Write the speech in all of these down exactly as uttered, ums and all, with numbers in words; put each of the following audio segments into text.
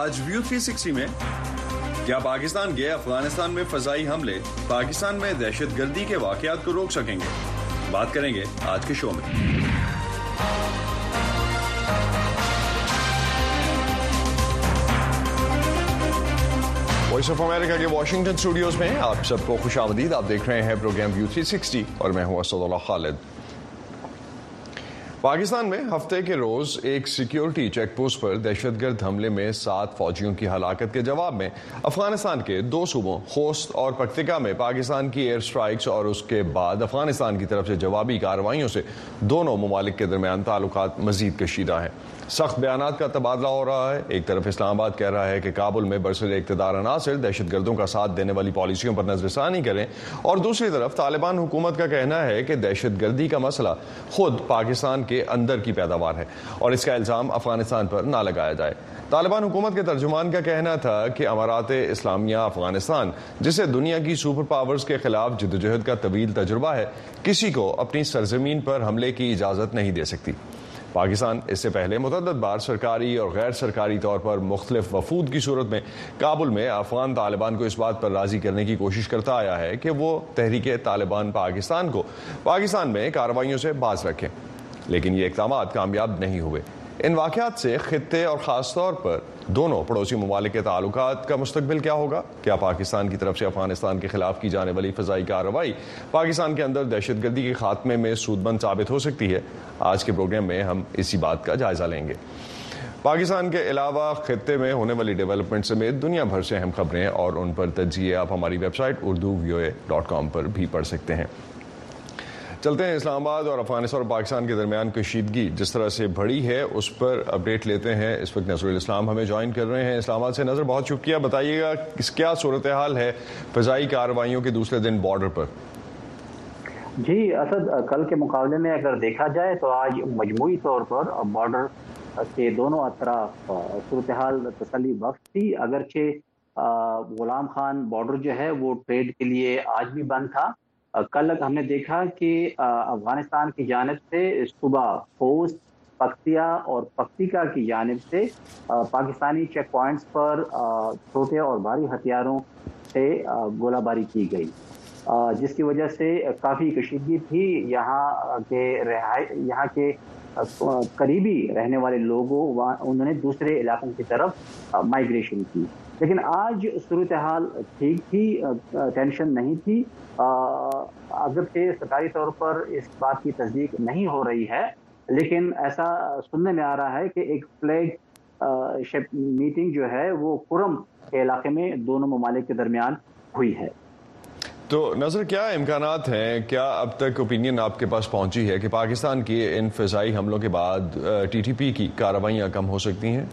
آج ویو تھری سکسٹی میں کیا پاکستان کے افغانستان میں فضائی حملے پاکستان میں دہشت گردی کے واقعات کو روک سکیں گے؟ بات کریں گے آج کے شو میں۔ وائس آف امریکہ کے واشنگٹن اسٹوڈیوز میں آپ سب کو خوش آمدید۔ آپ دیکھ رہے ہیں پروگرام ویو تھری سکسٹی اور میں ہوں اسد اللہ خالد۔ پاکستان میں ہفتے کے روز ایک سیکیورٹی چیک پوسٹ پر دہشت گرد حملے میں سات فوجیوں کی ہلاکت کے جواب میں افغانستان کے دو صوبوں خوست اور پکتیکا میں پاکستان کی ایئر سٹرائکس اور اس کے بعد افغانستان کی طرف سے جوابی کارروائیوں سے دونوں ممالک کے درمیان تعلقات مزید کشیدہ ہیں۔ سخت بیانات کا تبادلہ ہو رہا ہے۔ ایک طرف اسلام آباد کہہ رہا ہے کہ کابل میں برسر اقتدار عناصر دہشت گردوں کا ساتھ دینے والی پالیسیوں پر نظر ثانی کریں، اور دوسری طرف طالبان حکومت کا کہنا ہے کہ دہشت گردی کا مسئلہ خود پاکستان کے اندر کی پیداوار ہے اور اس کا الزام افغانستان پر نہ لگایا جائے۔ طالبان حکومت کے ترجمان کا کہنا تھا کہ امارات اسلامیہ افغانستان، جسے دنیا کی سپر پاورز کے خلاف جدوجہد کا طویل تجربہ ہے، کسی کو اپنی سرزمین پر حملے کی اجازت نہیں دے سکتی۔ پاکستان اس سے پہلے متعدد بار سرکاری اور غیر سرکاری طور پر مختلف وفود کی صورت میں کابل میں افغان طالبان کو اس بات پر راضی کرنے کی کوشش کرتا آیا ہے کہ وہ تحریک طالبان پاکستان کو پاکستان میں کارروائیوں سے باز رکھیں، لیکن یہ اقدامات کامیاب نہیں ہوئے۔ ان واقعات سے خطے اور خاص طور پر دونوں پڑوسی ممالک کے تعلقات کا مستقبل کیا ہوگا؟ کیا پاکستان کی طرف سے افغانستان کے خلاف کی جانے والی فضائی کارروائی پاکستان کے اندر دہشت گردی کے خاتمے میں سود مند ثابت ہو سکتی ہے؟ آج کے پروگرام میں ہم اسی بات کا جائزہ لیں گے۔ پاکستان کے علاوہ خطے میں ہونے والی ڈیولپمنٹ سمیت دنیا بھر سے اہم خبریں اور ان پر تجزیے آپ ہماری ویب سائٹ اردو وی او اے ڈاٹ کام پر بھی پڑھ سکتے ہیں۔ چلتے ہیں اسلام آباد اور افغانستان اور پاکستان کے درمیان کشیدگی جس طرح سے بڑھی ہے اس پر اپڈیٹ لیتے ہیں۔ اس وقت نظر الاسلام ہمیں جوائن کر رہے ہیں اسلام آباد سے۔ نظر، بہت شکریہ، بتائیے گا کیا صورتحال ہے فضائی کارروائیوں کے دوسرے دن بارڈر پر؟ جی اسد، کل کے مقابلے میں اگر دیکھا جائے تو آج مجموعی طور پر بارڈر کے دونوں اطراف صورتحال تسلی بخش تھی، اگرچہ غلام خان بارڈر جو ہے وہ ٹریڈ کے لیے آج بھی بند تھا۔ کل ہم نے دیکھا کہ افغانستان کی جانب سے صبح خوست، پکتیا اور پکتیکا کی جانب سے پاکستانی چیک پوائنٹس پر چھوٹے اور بھاری ہتھیاروں سے گولہ باری کی گئی، جس کی وجہ سے کافی کشیدگی تھی۔ یہاں کے رہائی یہاں کے قریبی رہنے والے لوگوں انہوں نے دوسرے علاقوں کی طرف مائیگریشن کی، لیکن آج صورتحال ٹھیک تھی، ٹینشن نہیں تھی۔ اگرچہ سرکاری طور پر اس بات کی تصدیق نہیں ہو رہی ہے، لیکن ایسا سننے میں آ رہا ہے کہ ایک فلیگ شپ میٹنگ جو ہے وہ کرم کے علاقے میں دونوں ممالک کے درمیان ہوئی ہے۔ تو نظر، کیا امکانات ہیں، کیا اب تک اوپینین آپ کے پاس پہنچی ہے کہ پاکستان کی ان فضائی حملوں کے بعد ٹی ٹی پی کی کارروائیاں کم ہو سکتی ہیں؟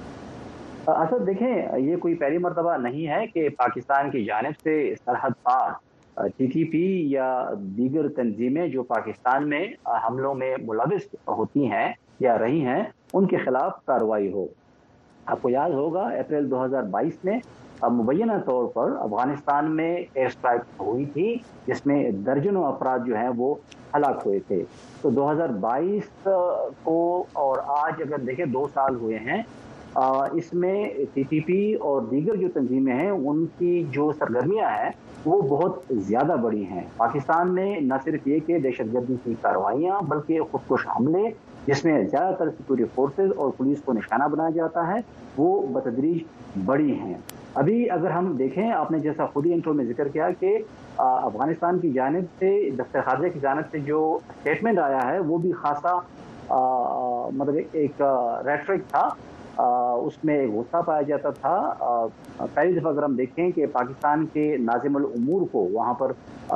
اصل دیکھیں، یہ کوئی پہلی مرتبہ نہیں ہے کہ پاکستان کی جانب سے سرحد پار ٹی ٹی پی یا دیگر تنظیمیں جو پاکستان میں حملوں میں ملوث ہوتی ہیں یا رہی ہیں ان کے خلاف کارروائی ہو۔ آپ کو یاد ہوگا اپریل دو ہزار بائیس میں مبینہ طور پر افغانستان میں ایئر اسٹرائک ہوئی تھی، جس میں درجنوں افراد جو ہیں وہ ہلاک ہوئے تھے۔ تو دو ہزار بائیس کو اور آج اگر دیکھیں دو سال ہوئے ہیں، اس میں ٹی ٹی پی اور دیگر جو تنظیمیں ہیں ان کی جو سرگرمیاں ہیں وہ بہت زیادہ بڑی ہیں۔ پاکستان میں نہ صرف یہ کہ دہشت گردی کی کارروائیاں بلکہ خودکش حملے جس میں زیادہ تر سیکورٹی فورسز اور پولیس کو نشانہ بنایا جاتا ہے وہ بتدریج بڑی ہیں۔ ابھی اگر ہم دیکھیں، آپ نے جیسا خود ہی انٹرو میں ذکر کیا کہ افغانستان کی جانب سے دفتر خارجہ کی جانب سے جو اسٹیٹمنٹ آیا ہے وہ بھی خاصا مطلب ایک ریٹرک تھا، اس میں ایک غصہ پایا جاتا تھا۔ پہلی دفعہ اگر ہم دیکھیں کہ پاکستان کے ناظم الامور کو وہاں پر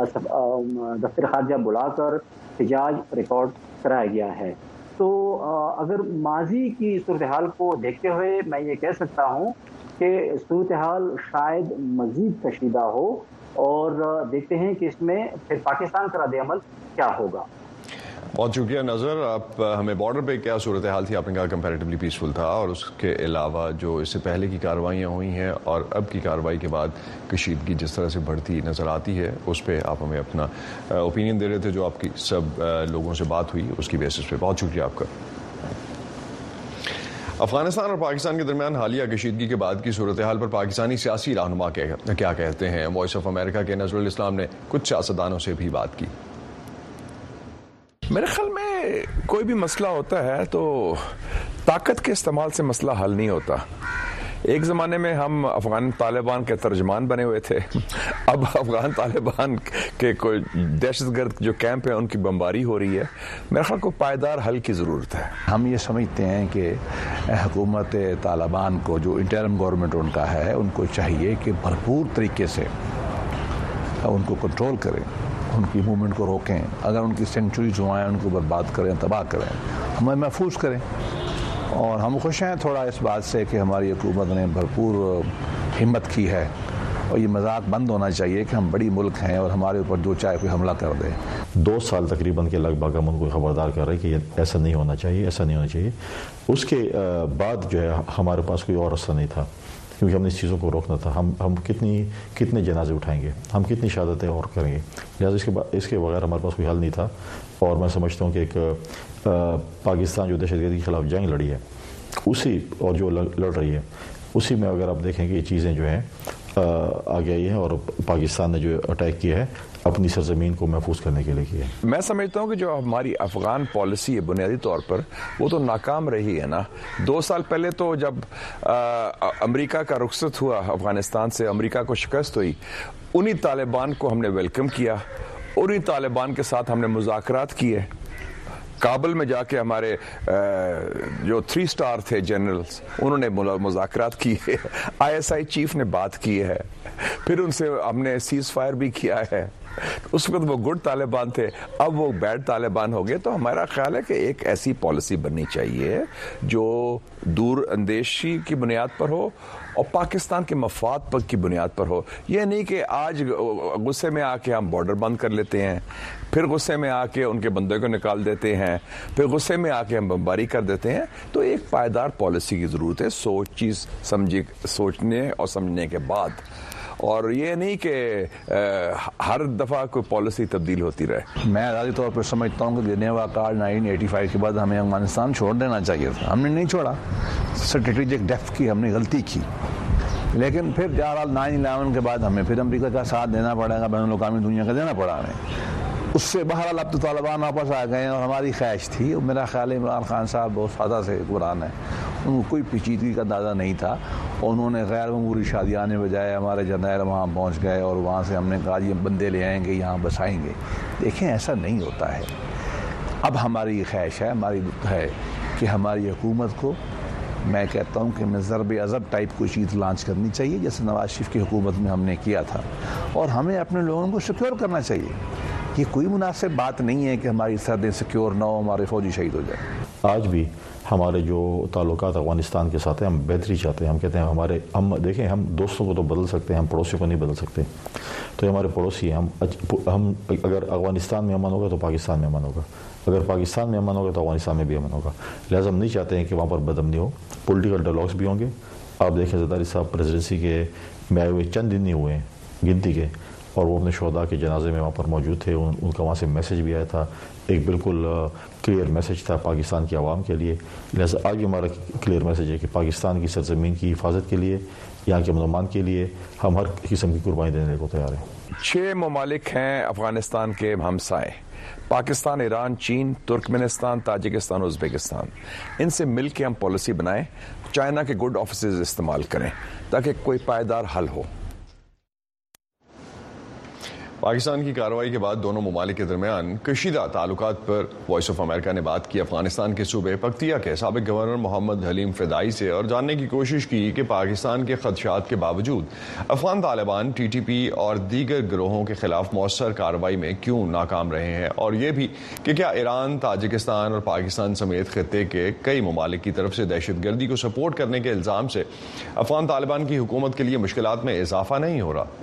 دفتر خارجہ بلا کر احتجاج ریکارڈ کرایا گیا ہے۔ تو اگر ماضی کی صورتحال کو دیکھتے ہوئے میں یہ کہہ سکتا ہوں کہ صورتحال شاید مزید کشیدہ ہو، اور دیکھتے ہیں کہ اس میں پھر پاکستان کا رد عمل کیا ہوگا۔ بہت شکریہ نظر۔ آپ ہمیں بارڈر پہ کیا صورتحال تھی؟ آپ نے کہا کمپیریٹیولی پیسفل تھا، اور اس کے علاوہ جو اس سے پہلے کی کارروائیاں ہوئی ہیں اور اب کی کارروائی کے بعد کشیدگی جس طرح سے بڑھتی نظر آتی ہے، اس پہ آپ ہمیں اپنا اوپینین دے رہے تھے جو آپ کی سب لوگوں سے بات ہوئی اس کی بیسس پہ۔ بہت شکریہ آپ کا۔ افغانستان اور پاکستان کے درمیان حالیہ کشیدگی کے بعد کی صورتحال پر پاکستانی سیاسی رہنما کیا کہتے ہیں؟ وائس آف امریکہ کے نذر الاسلام نے کچھ سیاستدانوں سے بھی بات کی۔ میرے خیال میں کوئی بھی مسئلہ ہوتا ہے تو طاقت کے استعمال سے مسئلہ حل نہیں ہوتا۔ ایک زمانے میں ہم افغان طالبان کے ترجمان بنے ہوئے تھے، اب افغان طالبان کے کوئی دہشت گرد جو کیمپ ہیں ان کی بمباری ہو رہی ہے۔ میرے خیال کو پائیدار حل کی ضرورت ہے۔ ہم یہ سمجھتے ہیں کہ حکومت طالبان کو، جو انٹرم گورنمنٹ ان کا ہے، ان کو چاہیے کہ بھرپور طریقے سے ان کو کنٹرول کریں، ان کی موومنٹ کو روکیں، اگر ان کی سینکچوریز ہوئیں ان کو برباد کریں، تباہ کریں، ہمیں محفوظ کریں۔ اور ہم خوش ہیں تھوڑا اس بات سے کہ ہماری حکومت نے بھرپور ہمت کی ہے، اور یہ مذاق بند ہونا چاہیے کہ ہم بڑی ملک ہیں اور ہمارے اوپر جو چاہے کوئی حملہ کر دے۔ دو سال تقریباً کے لگ بھگ ہم ان کو خبردار کر رہے ہیں کہ یہ ایسا نہیں ہونا چاہیے، ایسا نہیں ہونا چاہیے۔ اس کے بعد جو ہے ہمارے پاس کوئی اور راستہ نہیں تھا، کیونکہ ہم نے اس چیزوں کو روکنا تھا۔ ہم ہم کتنی کتنے جنازے اٹھائیں گے، ہم کتنی شہادتیں اور کریں گے، لہٰذا اس کے اس کے بغیر ہمارے پاس کوئی حل نہیں تھا۔ اور میں سمجھتا ہوں کہ ایک پاکستان جو دہشت گردی کے خلاف جنگ لڑی ہے اسی اور جو لڑ رہی ہے اسی میں اگر آپ دیکھیں کہ یہ چیزیں جو ہیں آگے آئی ہیں، اور پاکستان نے جو اٹیک کیا ہے اپنی سرزمین کو محفوظ کرنے کے لیے کیا ہے۔ میں سمجھتا ہوں کہ جو ہماری افغان پالیسی ہے بنیادی طور پر وہ تو ناکام رہی ہے نا۔ دو سال پہلے تو جب امریکہ کا رخصت ہوا افغانستان سے، امریکہ کو شکست ہوئی، انہی طالبان کو ہم نے ویلکم کیا، انہی طالبان کے ساتھ ہم نے مذاکرات کیے۔ کابل میں جا کے ہمارے جو تھری سٹار تھے جنرلز انہوں نے مذاکرات کیے، آئی ایس آئی چیف نے بات کی ہے، پھر ان سے ہم نے سیز فائر بھی کیا ہے۔ اس وقت وہ گڈ طالبان تھے، اب وہ بیڈ طالبان ہو گئے۔ تو ہمارا خیال ہے کہ ایک ایسی پالیسی بننی چاہیے جو دور اندیشی کی بنیاد پر ہو اور پاکستان کے مفاد پر کی بنیاد پر ہو۔ یہ نہیں کہ آج غصے میں آ کے ہم بارڈر بند کر لیتے ہیں، پھر غصے میں آ کے ان کے بندے کو نکال دیتے ہیں، پھر غصے میں آ کے ہم بمباری کر دیتے ہیں۔ تو ایک پائیدار پالیسی کی ضرورت ہے، سوچ چیز سمجھے سوچنے اور سمجھنے کے بعد، اور یہ نہیں کہ ہر دفعہ کوئی پالیسی تبدیل ہوتی رہے۔ میں ذاتی طور پر سمجھتا ہوں کہ جنیوا کارڈ نائنٹین ایٹی فائیو کے بعد ہمیں افغانستان چھوڑ دینا چاہیے تھا، ہم نے نہیں چھوڑا، اسٹریٹجک ڈیفٹ کی ہم نے غلطی کی، لیکن پھر بہرحال نائن الیون کے بعد ہمیں پھر امریکہ کا ساتھ دینا پڑے گا، بین الاقوامی دنیا کا دینا پڑا ہمیں۔ اس سے بہرحال اب تو طالبان واپس آ گئے ہیں، اور ہماری خواہش تھی، میرا خیال ہے عمران خان صاحب بہت سادہ سے حکمران ہیں، ان کو کوئی پیچیدگی کا اندازہ نہیں تھا، اور انہوں نے غیر معمولی شادی آنے بجائے ہمارے جرنیل وہاں پہنچ گئے اور وہاں سے ہم نے کہا یہ بندے لے آئیں گے، یہاں بسائیں گے۔ دیکھیں ایسا نہیں ہوتا ہے۔ اب ہماری یہ خواہش ہے، ہماری ہے کہ ہماری حکومت کو، میں کہتا ہوں کہ میں ضرب عضب ٹائپ کوئی چیز لانچ کرنی چاہیے، جیسے نواز شریف کی حکومت میں ہم نے کیا تھا، اور ہمیں اپنے لوگوں کو سیکیور کرنا چاہیے۔ یہ کوئی مناسب بات نہیں ہے کہ ہماری سرحدیں سیکیور نہ ہو، ہمارے فوجی شہید ہو جائیں۔ آج بھی ہمارے جو تعلقات افغانستان کے ساتھ ہیں، ہم بہتری چاہتے ہیں۔ ہم کہتے ہیں ہمارے ہم دیکھیں ہم دوستوں کو تو بدل سکتے ہیں، ہم پڑوسیوں کو نہیں بدل سکتے۔ تو یہ ہمارے پڑوسی ہیں، ہم ہم اگر افغانستان میں امن ہوگا تو پاکستان میں امن ہوگا، اگر پاکستان میں امن ہوگا تو افغانستان میں بھی امن ہوگا۔ لہٰذا ہم نہیں چاہتے ہیں کہ وہاں پر بدامنی ہو، پولیٹیکل ڈائلاگس بھی ہوں گے۔ آپ دیکھیں زرداری صاحب پریزیڈنسی کے میں آئے ہوئے چند دن نہیں ہوئے ہیں گنتی کے، اور وہ اپنے شہداء کے جنازے میں وہاں پر موجود تھے، ان کا وہاں سے میسیج بھی آیا تھا، ایک بالکل کلیئر میسیج تھا پاکستان کی عوام کے لیے۔ لہٰذا آج بھی ہمارا کلیئر میسیج ہے کہ پاکستان کی سرزمین کی حفاظت کے لیے، یہاں کے امن و امان کے لیے ہم ہر قسم کی قربانی دینے کو تیار ہیں۔ چھ ممالک ہیں افغانستان کے ہمسائے، پاکستان، ایران، چین، ترکمنستان، تاجکستان، ازبکستان۔ ان سے مل کے ہم پالیسی بنائیں، چائنا کے گڈ آفیسز استعمال کریں تاکہ کوئی پائیدار حل ہو۔ پاکستان کی کارروائی کے بعد دونوں ممالک کے درمیان کشیدہ تعلقات پر وائس آف امریکہ نے بات کی۔ افغانستان کے صوبے پکتیا کے سابق گورنر محمد حلیم فدائی سے اور جاننے کی کوشش کی کہ پاکستان کے خدشات کے باوجود افغان طالبان ٹی ٹی پی اور دیگر گروہوں کے خلاف مؤثر کارروائی میں کیوں ناکام رہے ہیں، اور یہ بھی کہ کیا ایران، تاجکستان اور پاکستان سمیت خطے کے کئی ممالک کی طرف سے دہشت گردی کو سپورٹ کرنے کے الزام سے افغان طالبان کی حکومت کے لیے مشکلات میں اضافہ نہیں ہو رہا۔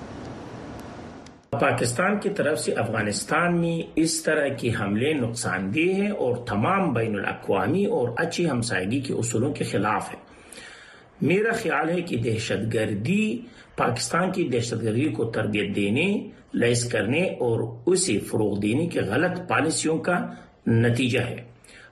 پاکستان کی طرف سے افغانستان میں اس طرح کے حملے نقصان دہ ہیں اور تمام بین الاقوامی اور اچھی ہمسائیگی کے اصولوں کے خلاف ہے۔ میرا خیال ہے کہ دہشت گردی پاکستان کی دہشت گردی کو تربیت دینے، لیس کرنے اور اسے فروغ دینے کی غلط پالیسیوں کا نتیجہ ہے۔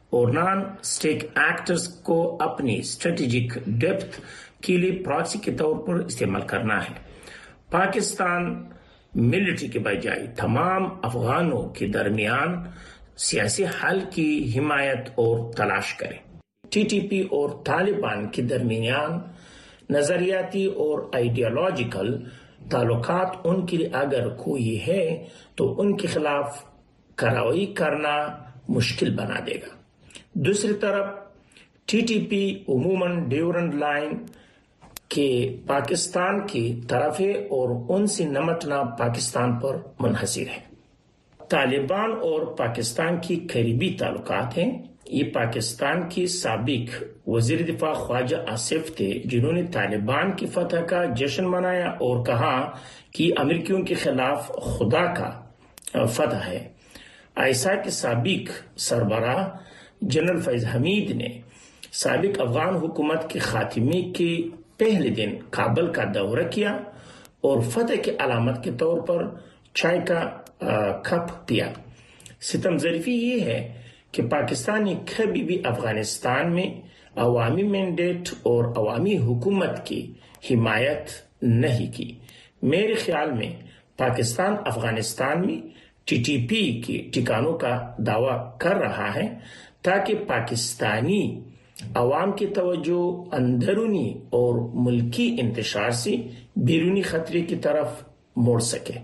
اور نان اسٹیک ایکٹرز کو اپنی اسٹریٹجک ڈیپتھ کے لیے پراکسی کے طور پر استعمال کرنا ہے۔ پاکستان ملٹری کے بجائے تمام افغانوں کے درمیان سیاسی حل کی حمایت اور تلاش کرے۔ ٹی ٹی پی اور طالبان کے درمیان نظریاتی اور آئیڈیالوجیکل تعلقات ان کے لیے اگر کوئی ہے تو ان کے خلاف کارروائی کرنا مشکل بنا دے گا۔ دوسری طرف ٹی ٹی پی عموماً ڈیورنڈ لائن کے پاکستان کی طرف ہے اور ان سے نمٹنا پاکستان پر منحصر ہے۔ طالبان اور پاکستان کی قریبی تعلقات ہیں۔ یہ پاکستان کی سابق وزیر دفاع خواجہ آصف تھے جنہوں نے طالبان کی فتح کا جشن منایا اور کہا کہ امریکیوں کے خلاف خدا کا فتح ہے۔ آئی ایس آئی کے سابق سربراہ جنرل فیض حمید نے سابق افغان حکومت کے خاتمے کے پہلے دن کابل کا دورہ کیا اور فتح کی علامت کے طور پر چائے کا کپ پیا۔ ستم ظریفی یہ ہے کہ پاکستان نے کبھی بھی افغانستان میں عوامی مینڈیٹ اور عوامی حکومت کی حمایت نہیں کی۔ میرے خیال میں پاکستان افغانستان میں ٹی ٹی پی کے ٹھکانوں کا دعویٰ کر رہا ہے تاکہ پاکستانی عوام کی توجہ اندرونی اور ملکی انتشار سے بیرونی خطرے کی طرف موڑ سکے۔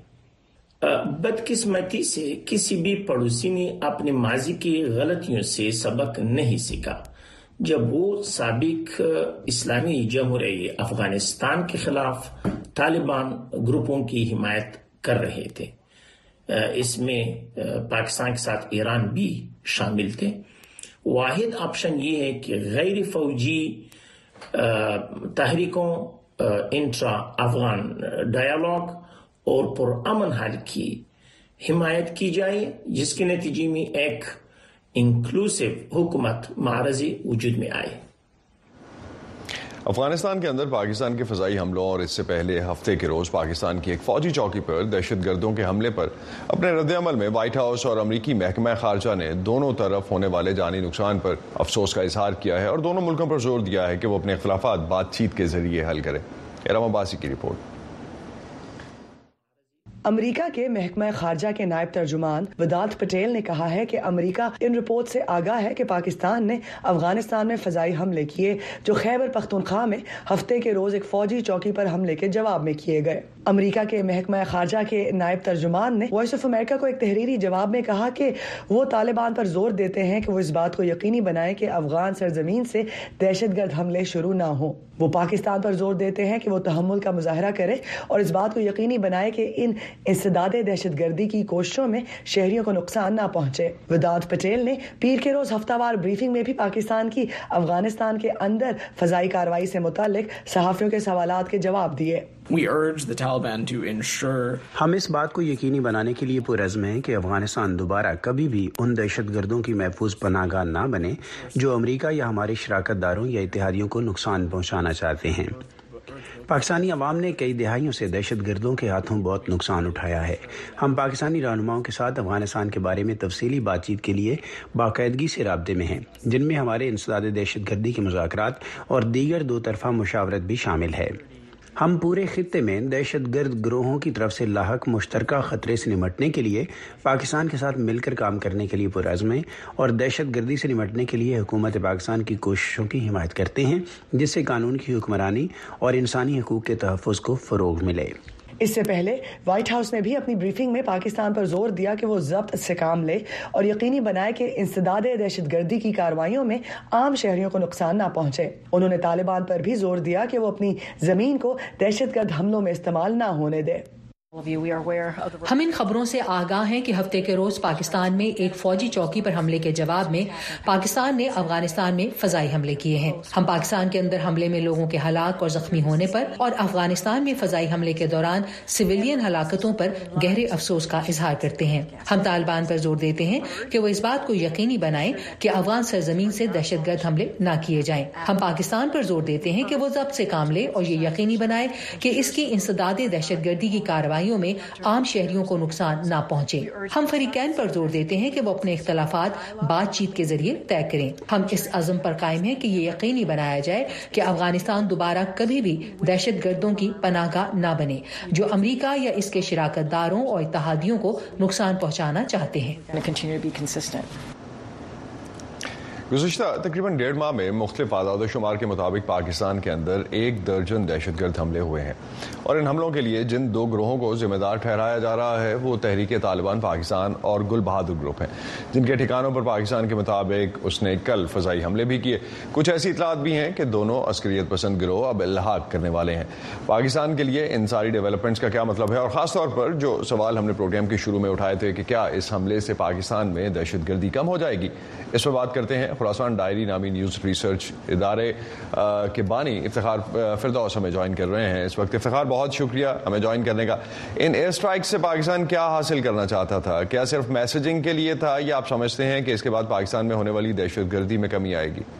بدقسمتی سے کسی بھی پڑوسی نے اپنے ماضی کی غلطیوں سے سبق نہیں سیکھا۔ جب وہ سابق اسلامی جمہوریہ افغانستان کے خلاف طالبان گروپوں کی حمایت کر رہے تھے، اس میں پاکستان کے ساتھ ایران بھی شامل تھے، واحد آپشن یہ ہے کہ غیر فوجی تحریکوں، انٹرا افغان ڈائیلاگ اور پرامن حل کی حمایت کی جائے، جس کے نتیجے میں ایک انکلوسیو حکومت معرضی وجود میں آئے۔ افغانستان کے اندر پاکستان کے فضائی حملوں اور اس سے پہلے ہفتے کے روز پاکستان کی ایک فوجی چوکی پر دہشت گردوں کے حملے پر اپنے رد عمل میں وائٹ ہاؤس اور امریکی محکمہ خارجہ نے دونوں طرف ہونے والے جانی نقصان پر افسوس کا اظہار کیا ہے اور دونوں ملکوں پر زور دیا ہے کہ وہ اپنے اختلافات بات چیت کے ذریعے حل کریں۔ ارم عباسی کی رپورٹ۔ امریکہ کے محکمہ خارجہ کے نائب ترجمان ودانت پٹیل نے کہا ہے کہ امریکہ ان رپورٹ سے آگاہ ہے کہ پاکستان نے افغانستان میں فضائی حملے کیے جو خیبر پختونخوا میں ہفتے کے روز ایک فوجی چوکی پر حملے کے جواب میں کیے گئے۔ امریکہ کے محکمہ خارجہ کے نائب ترجمان نے وائس آف امریکہ کو ایک تحریری جواب میں کہا کہ وہ طالبان پر زور دیتے ہیں کہ وہ اس بات کو یقینی بنائیں کہ افغان سرزمین سے دہشت گرد حملے شروع نہ ہوں۔ وہ پاکستان پر زور دیتے ہیں کہ وہ تحمل کا مظاہرہ کرے اور اس بات کو یقینی بنائے کہ ان انسداد دہشت گردی کی کوششوں میں شہریوں کو نقصان نہ پہنچے۔ ودانت پٹیل نے پیر کے روز ہفتہ وار بریفنگ میں بھی پاکستان کی افغانستان کے اندر فضائی کارروائی سے متعلق صحافیوں کے سوالات کے جواب دیے۔ ہم اس بات کو یقینی بنانے کے لیے پرعزم ہیں کہ افغانستان دوبارہ کبھی بھی ان دہشت گردوں کی محفوظ پناہ گاہ نہ بنے جو امریکہ یا ہمارے شراکت داروں یا اتحادیوں کو نقصان پہنچانا چاہتے ہیں۔ پاکستانی عوام نے کئی دہائیوں سے دہشت گردوں کے ہاتھوں بہت نقصان اٹھایا ہے۔ ہم پاکستانی رہنماؤں کے ساتھ افغانستان کے بارے میں تفصیلی بات چیت کے لیے باقاعدگی سے رابطے میں ہیں، جن میں ہمارے انسداد دہشت گردی کے مذاکرات اور دیگر دو طرفہ مشاورت بھی شامل ہے۔ ہم پورے خطے میں دہشت گرد گروہوں کی طرف سے لاحق مشترکہ خطرے سے نمٹنے کے لیے پاکستان کے ساتھ مل کر کام کرنے کے لیے پرعزم ہیں اور دہشت گردی سے نمٹنے کے لیے حکومت پاکستان کی کوششوں کی حمایت کرتے ہیں، جس سے قانون کی حکمرانی اور انسانی حقوق کے تحفظ کو فروغ ملے۔ اس سے پہلے وائٹ ہاؤس نے بھی اپنی بریفنگ میں پاکستان پر زور دیا کہ وہ ضبط سے کام لے اور یقینی بنائے کہ انسداد دہشت گردی کی کارروائیوں میں عام شہریوں کو نقصان نہ پہنچے۔ انہوں نے طالبان پر بھی زور دیا کہ وہ اپنی زمین کو دہشت گرد حملوں میں استعمال نہ ہونے دے۔ ہم ان خبروں سے آگاہ ہیں کہ ہفتے کے روز پاکستان میں ایک فوجی چوکی پر حملے کے جواب میں پاکستان نے افغانستان میں فضائی حملے کیے ہیں۔ ہم پاکستان کے اندر حملے میں لوگوں کے ہلاک اور زخمی ہونے پر اور افغانستان میں فضائی حملے کے دوران سویلین ہلاکتوں پر گہرے افسوس کا اظہار کرتے ہیں۔ ہم طالبان پر زور دیتے ہیں کہ وہ اس بات کو یقینی بنائیں کہ افغان سرزمین سے دہشت گرد حملے نہ کیے جائیں۔ ہم پاکستان پر زور دیتے ہیں کہ وہ ضبط سے کام لے اور یہ یقینی بنائے کہ اس کی انسداد دہشت گردی کی کارروائی لڑائیوں میں عام شہریوں کو نقصان نہ پہنچے. ہم فریقین پر زور دیتے ہیں کہ وہ اپنے اختلافات بات چیت کے ذریعے طے کریں. ہم اس عزم پر قائم ہیں کہ یہ یقینی بنایا جائے کہ افغانستان دوبارہ کبھی بھی دہشت گردوں کی پناہ گاہ نہ بنے جو امریکہ یا اس کے شراکت داروں اور اتحادیوں کو نقصان پہنچانا چاہتے ہیں. گزشتہ تقریباً ڈیڑھ ماہ میں مختلف اعداد و شمار کے مطابق پاکستان کے اندر ایک درجن دہشت گرد حملے ہوئے ہیں، اور ان حملوں کے لیے جن دو گروہوں کو ذمہ دار ٹھہرایا جا رہا ہے وہ تحریک طالبان پاکستان اور گل بہادر گروپ ہیں، جن کے ٹھکانوں پر پاکستان کے مطابق اس نے کل فضائی حملے بھی کیے. کچھ ایسی اطلاعات بھی ہیں کہ دونوں عسکریت پسند گروہ اب الحاق کرنے والے ہیں. پاکستان کے لیے ان ساری ڈیولپمنٹس کا کیا مطلب ہے، اور خاص طور پر جو سوال ہم نے پروگرام کے شروع میں اٹھائے تھے کہ کیا اس حملے سے پاکستان میں دہشت گردی کم ہو جائے گی، اس پر بات کرتے ہیں. خراسان ڈائری نامی نیوز ریسرچ ادارے کے بانی افتخار فردوس ہمیں جوائن کر رہے ہیں اس وقت. افتخار، بہت شکریہ ہمیں جوائن کرنے کا. ان ایئر اسٹرائک سے پاکستان کیا حاصل کرنا چاہتا تھا؟ کیا صرف میسجنگ کے لیے تھا، یا آپ سمجھتے ہیں کہ اس کے بعد پاکستان میں ہونے والی دہشت گردی میں کمی آئے گی؟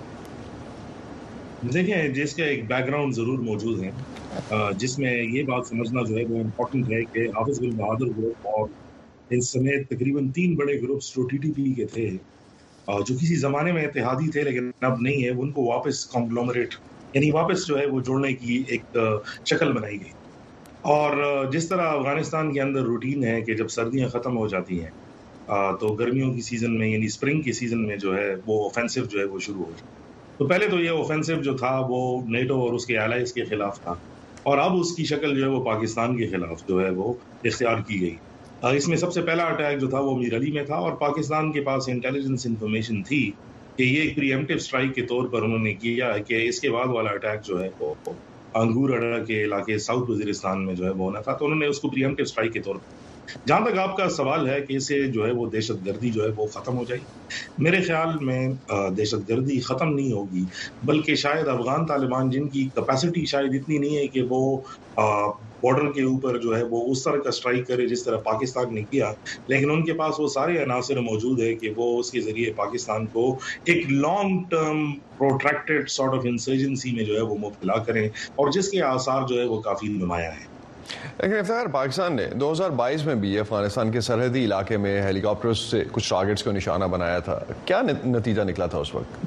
دیکھیں، جس کا ایک بیک گراؤنڈ ضرور موجود ہے، جس میں یہ بات سمجھنا جو ہے وہ امپورٹنٹ ہے کہ حافظ گل بہادر گروپ اور اس سمیت تقریباً تین بڑے گروپس جو ٹی ٹی پی کے تھے، جو کسی زمانے میں اتحادی تھے لیکن اب نہیں ہے، ان کو واپس کانگلومریٹ یعنی واپس جو ہے وہ جوڑنے کی ایک شکل بنائی گئی. اور جس طرح افغانستان کے اندر روٹین ہے کہ جب سردیاں ختم ہو جاتی ہیں تو گرمیوں کی سیزن میں یعنی اسپرنگ کی سیزن میں جو ہے وہ اوفینسو جو ہے وہ شروع ہو جائے. تو پہلے تو یہ اوفینسو جو تھا وہ نیٹو اور اس کے الائز کے خلاف تھا، اور اب اس کی شکل جو ہے وہ پاکستان کے خلاف جو ہے وہ اختیار کی گئی. اس میں سب سے پہلا اٹیک جو تھا وہ میر علی میں تھا، اور پاکستان کے پاس انٹیلیجنس انفارمیشن تھی کہ یہ ایک پری ایمپٹیو اسٹرائک کے طور پر انہوں نے کیا کہ اس کے بعد والا اٹیک جو ہے وہ انگور اڈا کے علاقے ساؤتھ وزیرستان میں جو ہے وہ ہونا تھا، تو انہوں نے اس کو پری ایمپٹیو اسٹرائک کے طور پر. جہاں تک آپ کا سوال ہے کہ اسے جو ہے وہ دہشت گردی جو ہے وہ ختم ہو جائے، میرے خیال میں دہشت گردی ختم نہیں ہوگی، بلکہ شاید افغان طالبان جن کی کیپیسٹی شاید اتنی نہیں ہے کہ وہ بارڈر کے اوپر جو ہے وہ اس طرح کا اسٹرائک کرے جس طرح پاکستان نے کیا، لیکن ان کے پاس وہ سارے عناصر موجود ہے کہ وہ اس کے ذریعے پاکستان کو ایک لانگ ٹرم پروٹریکٹڈ سارٹ آف انسرجنسی میں جو ہے وہ مبتلا کریں، اور جس کے آثار جو ہے وہ کافی نمایاں ہیں. لیکن افتخار، پاکستان نے دو ہزار بائیس میں بھی افغانستان کے سرحدی علاقے میں ہیلی کاپٹر سے کچھ ٹارگٹس کو نشانہ بنایا تھا، کیا نتیجہ نکلا تھا اس وقت؟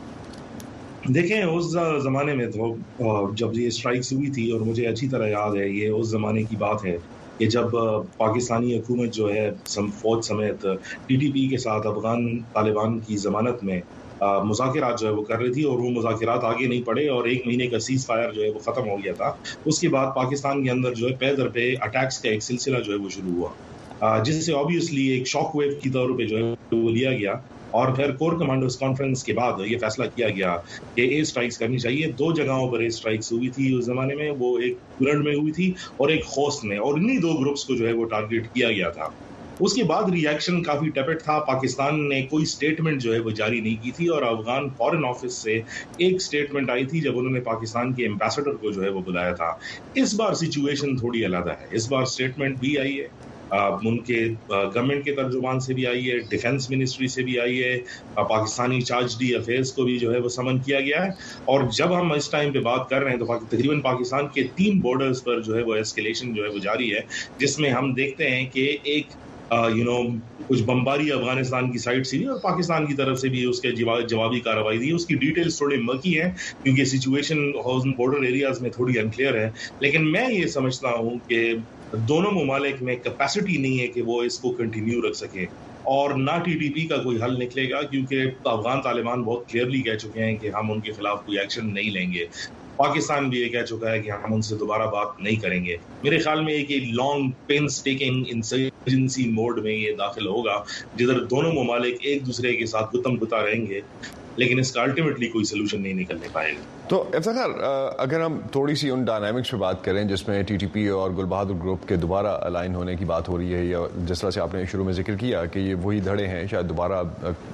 دیکھیں، اس زمانے میں تو جب یہ اسٹرائکس ہوئی تھی، اور مجھے اچھی طرح یاد ہے یہ اس زمانے کی بات ہے کہ جب پاکستانی حکومت جو ہے فوج سمیت ٹی ٹی پی کے ساتھ افغان طالبان کی ضمانت میں مذاکرات جو ہے وہ کر رہی تھی، اور وہ مذاکرات آگے نہیں پڑے اور ایک مہینے کا سیز فائر جو ہے وہ ختم ہو گیا تھا. اس کے بعد پاکستان کے اندر جو ہے پے در پہ اٹیکس کا ایک سلسلہ جو ہے وہ شروع ہوا، جس سے آبویسلی ایک شاک ویو کی طور پہ جو ہے وہ لیا گیا، اور پھر کور کمانڈرز کانفرنس کے بعد یہ فیصلہ کیا گیا کہ ایئر اسٹرائکس کرنی چاہیے. دو جگہوں پر ایئر اسٹرائکس ہوئی تھی اس زمانے میں، وہ ایک بلند میں ہوئی تھی اور ایک خوست میں، اور انہی دو گروپس کو جو ہے وہ ٹارگیٹ کیا گیا تھا. اس کے بعد ری ایکشن کافی ٹیپٹ تھا، پاکستان نے کوئی سٹیٹمنٹ جو ہے وہ جاری نہیں کی تھی، اور افغان فارن آفس سے ایک سٹیٹمنٹ آئی تھی جب انہوں نے پاکستان کے ایمبیسڈر کو جو ہے وہ بلایا تھا. اس بار سچویشن تھوڑی علیحدہ ہے، اس بار سٹیٹمنٹ بھی آئی ہے، ان کے گورنمنٹ کے ترجمان سے بھی آئی ہے، ڈیفنس منسٹری سے بھی آئی ہے، پاکستانی چارج ڈی افیئرس کو بھی جو ہے وہ سمن کیا گیا ہے. اور جب ہم اس ٹائم پہ بات کر رہے ہیں تو تقریباً پاکستان کے تین بارڈرز پر جو ہے وہ ایسکیلیشن جو ہے وہ جاری ہے، جس میں ہم دیکھتے ہیں کہ ایک یو نو کچھ بمباری افغانستان کی سائڈ سے بھی اور پاکستان کی طرف سے بھی اس کے جوابی کارروائی دی. اس کی ڈیٹیلز تھوڑے مرکی ہیں کیونکہ سچویشن بارڈر ایریاز میں تھوڑی انکلیئر ہے، لیکن میں یہ سمجھتا ہوں کہ دونوں ممالک میں کیپیسٹی نہیں ہے کہ وہ اس کو کنٹینیو رکھ سکیں، اور نہ ٹی ٹی پی کا کوئی حل نکلے گا، کیونکہ افغان طالبان بہت کلیئرلی کہہ چکے ہیں کہ ہم ان کے خلاف کوئی ایکشن نہیں لیں گے. پاکستان بھی یہ کہہ چکا ہے کہ ہم ان سے دوبارہ بات نہیں کریں گے. میرے خیال میں ایک لانگ پینس ٹیکنگ انسرجنسی موڈ میں یہ داخل ہوگا، جدھر دونوں ممالک ایک دوسرے کے ساتھ گتم گتا رہیں گے، لیکن اس کا الٹیمیٹلی کوئی سلوشن نہیں نکلنے پائے گا. تو افتخار، اگر ہم تھوڑی سی ان ڈائنامکس پہ بات کریں جس میں ٹی ٹی پی اور گل بہادر گروپ کے دوبارہ الائن ہونے کی بات ہو رہی ہے، یا جس طرح سے آپ نے شروع میں ذکر کیا کہ یہ وہی دھڑے ہیں، شاید دوبارہ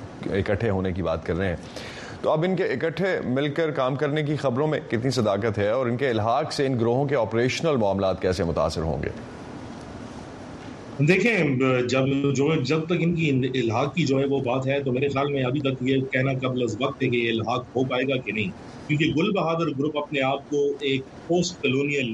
اکٹھے ہونے کی بات کر رہے ہیں، تو اب ان کے اکٹھے مل کر کام کرنے کی خبروں میں کتنی صداقت ہے، اور ان کے الحاق سے ان گروہوں کے آپریشنل معاملات کیسے متاثر ہوں گے؟ دیکھیں، جب جو جب تک ان کی الحاق کی جو ہے وہ بات ہے، تو میرے خیال میں ابھی تک یہ کہنا قبل از وقت ہے کہ یہ الحاق ہو پائے گا کہ نہیں، کیونکہ گل بہادر گروپ اپنے آپ کو ایک پوسٹ کلونیل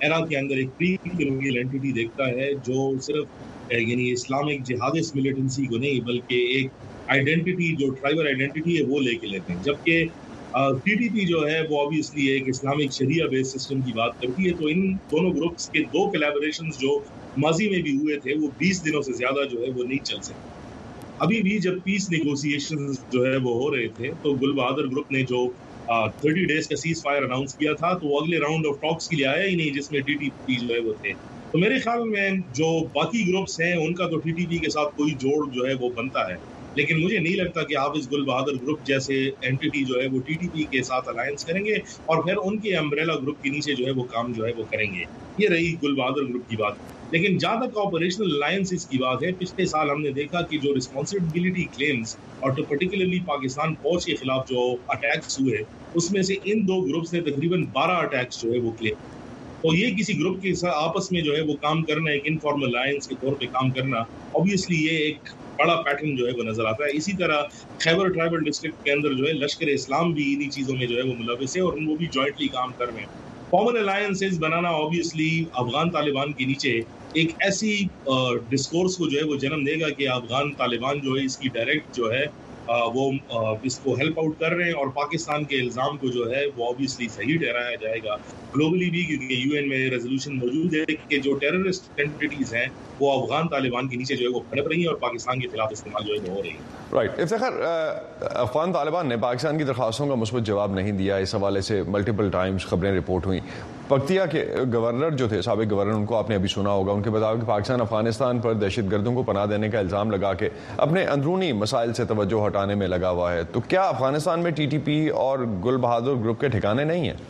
ایرا کے اندر ایک پری کولونیل اینٹی دیکھتا ہے جو صرف یعنی اسلامک جہادسٹ ملیٹنسی کو نہیں بلکہ ایک آئیڈینٹی جو ٹرائبل آئیڈینٹی ہے وہ لے کے لیتے ہیں. جبکہ ٹی ٹی پی جو ہے وہ obviously ایک اسلامک شریعہ بیس سسٹم کی بات کرتی ہے. تو ان دونوں گروپس کے دو کولیبوریشنز جو ماضی میں بھی ہوئے تھے وہ بیس دنوں سے زیادہ جو ہے وہ نہیں چل سکتے. ابھی بھی جب پیس نیگوسیشنز جو ہے وہ ہو رہے تھے تو گل بہادر گروپ نے جو تھرٹی ڈیز کا سیز فائر اناؤنس کیا تھا تو وہ اگلے راؤنڈ آف ٹاکس کے لیے آیا ہی نہیں جس میں ٹی ٹی پی جو ہے وہ تھے. تو میرے خیال میں جو باقی گروپس ہیں ان کا تو ٹی ٹی پی کے ساتھ کوئی جوڑ جو ہے وہ بنتا ہے, لیکن مجھے نہیں لگتا کہ حافظ گل بہادر گروپ جیسے اینٹی جو ہے وہ ٹی ٹی پی کے ساتھ الائنس کریں گے اور پھر ان کے امبریلا گروپ کے نیچے جو ہے وہ کام جو ہے وہ کریں گے. یہ رہی گل بہادر گروپ کی بات. لیکن جہاں تک آپریشنل الائنسز کی بات ہے, پچھلے سال ہم نے دیکھا کہ جو رسپانسبلٹی کلیمز اور پرٹیکولرلی پاکستان فوج کے خلاف جو اٹیکس ہوئے اس میں سے ان دو گروپس نے تقریباً بارہ اٹیکس جو ہے وہ کلیم. تو یہ کسی گروپ کے آپس میں جو ہے وہ کام کرنا, ایک انفارمل الائنس کے طور پہ کام کرنا, اوبیسلی یہ ایک بڑا پیٹرن جو ہے وہ نظر آتا ہے. اسی طرح خیبر ٹرائبل ڈسٹرکٹ کے اندر جو ہے لشکر اسلام بھی انہی چیزوں میں جو ہے وہ ملوث ہے اور وہ بھی جوائنٹلی کام کر رہے ہیں. کامن الائنسز بنانا اوبیسلی افغان طالبان کے نیچے ایک ایسی ڈسکورس کو جو ہے وہ جنم دے گا کہ افغان طالبان جو ہے اس کی ڈائریکٹ جو ہے وہ اس کو ہیلپ آؤٹ کر رہے ہیں اور پاکستان کے الزام کو جو ہے وہ اوبیسلی صحیح ٹھہرایا جائے گا گلوبلی بھی, کیونکہ یو این میں ریزولوشن موجود ہے کہ جو ٹیررسٹ اینٹیز ہیں وہ افغان طالبان کے نیچے جو ہے وہ پنپ رہی ہیں اور پاکستان کے خلاف استعمال جو ہے وہ ہو رہی ہے. رائٹ افتخار, افغان طالبان نے پاکستان کی درخواستوں کا مثبت جواب نہیں دیا. اس حوالے سے ملٹیپل ٹائمز خبریں رپورٹ ہوئیں. پکتیا کے گورنر جو تھے, سابق گورنر, ان کو آپ نے ابھی سنا ہوگا, ان کے مطابق پاکستان افغانستان پر دہشت گردوں کو پناہ دینے کا الزام لگا کے اپنے اندرونی مسائل سے توجہ ہٹانے میں لگا ہوا ہے. تو کیا افغانستان میں ٹی ٹی پی اور گل بہادر گروپ کے ٹھکانے نہیں ہیں؟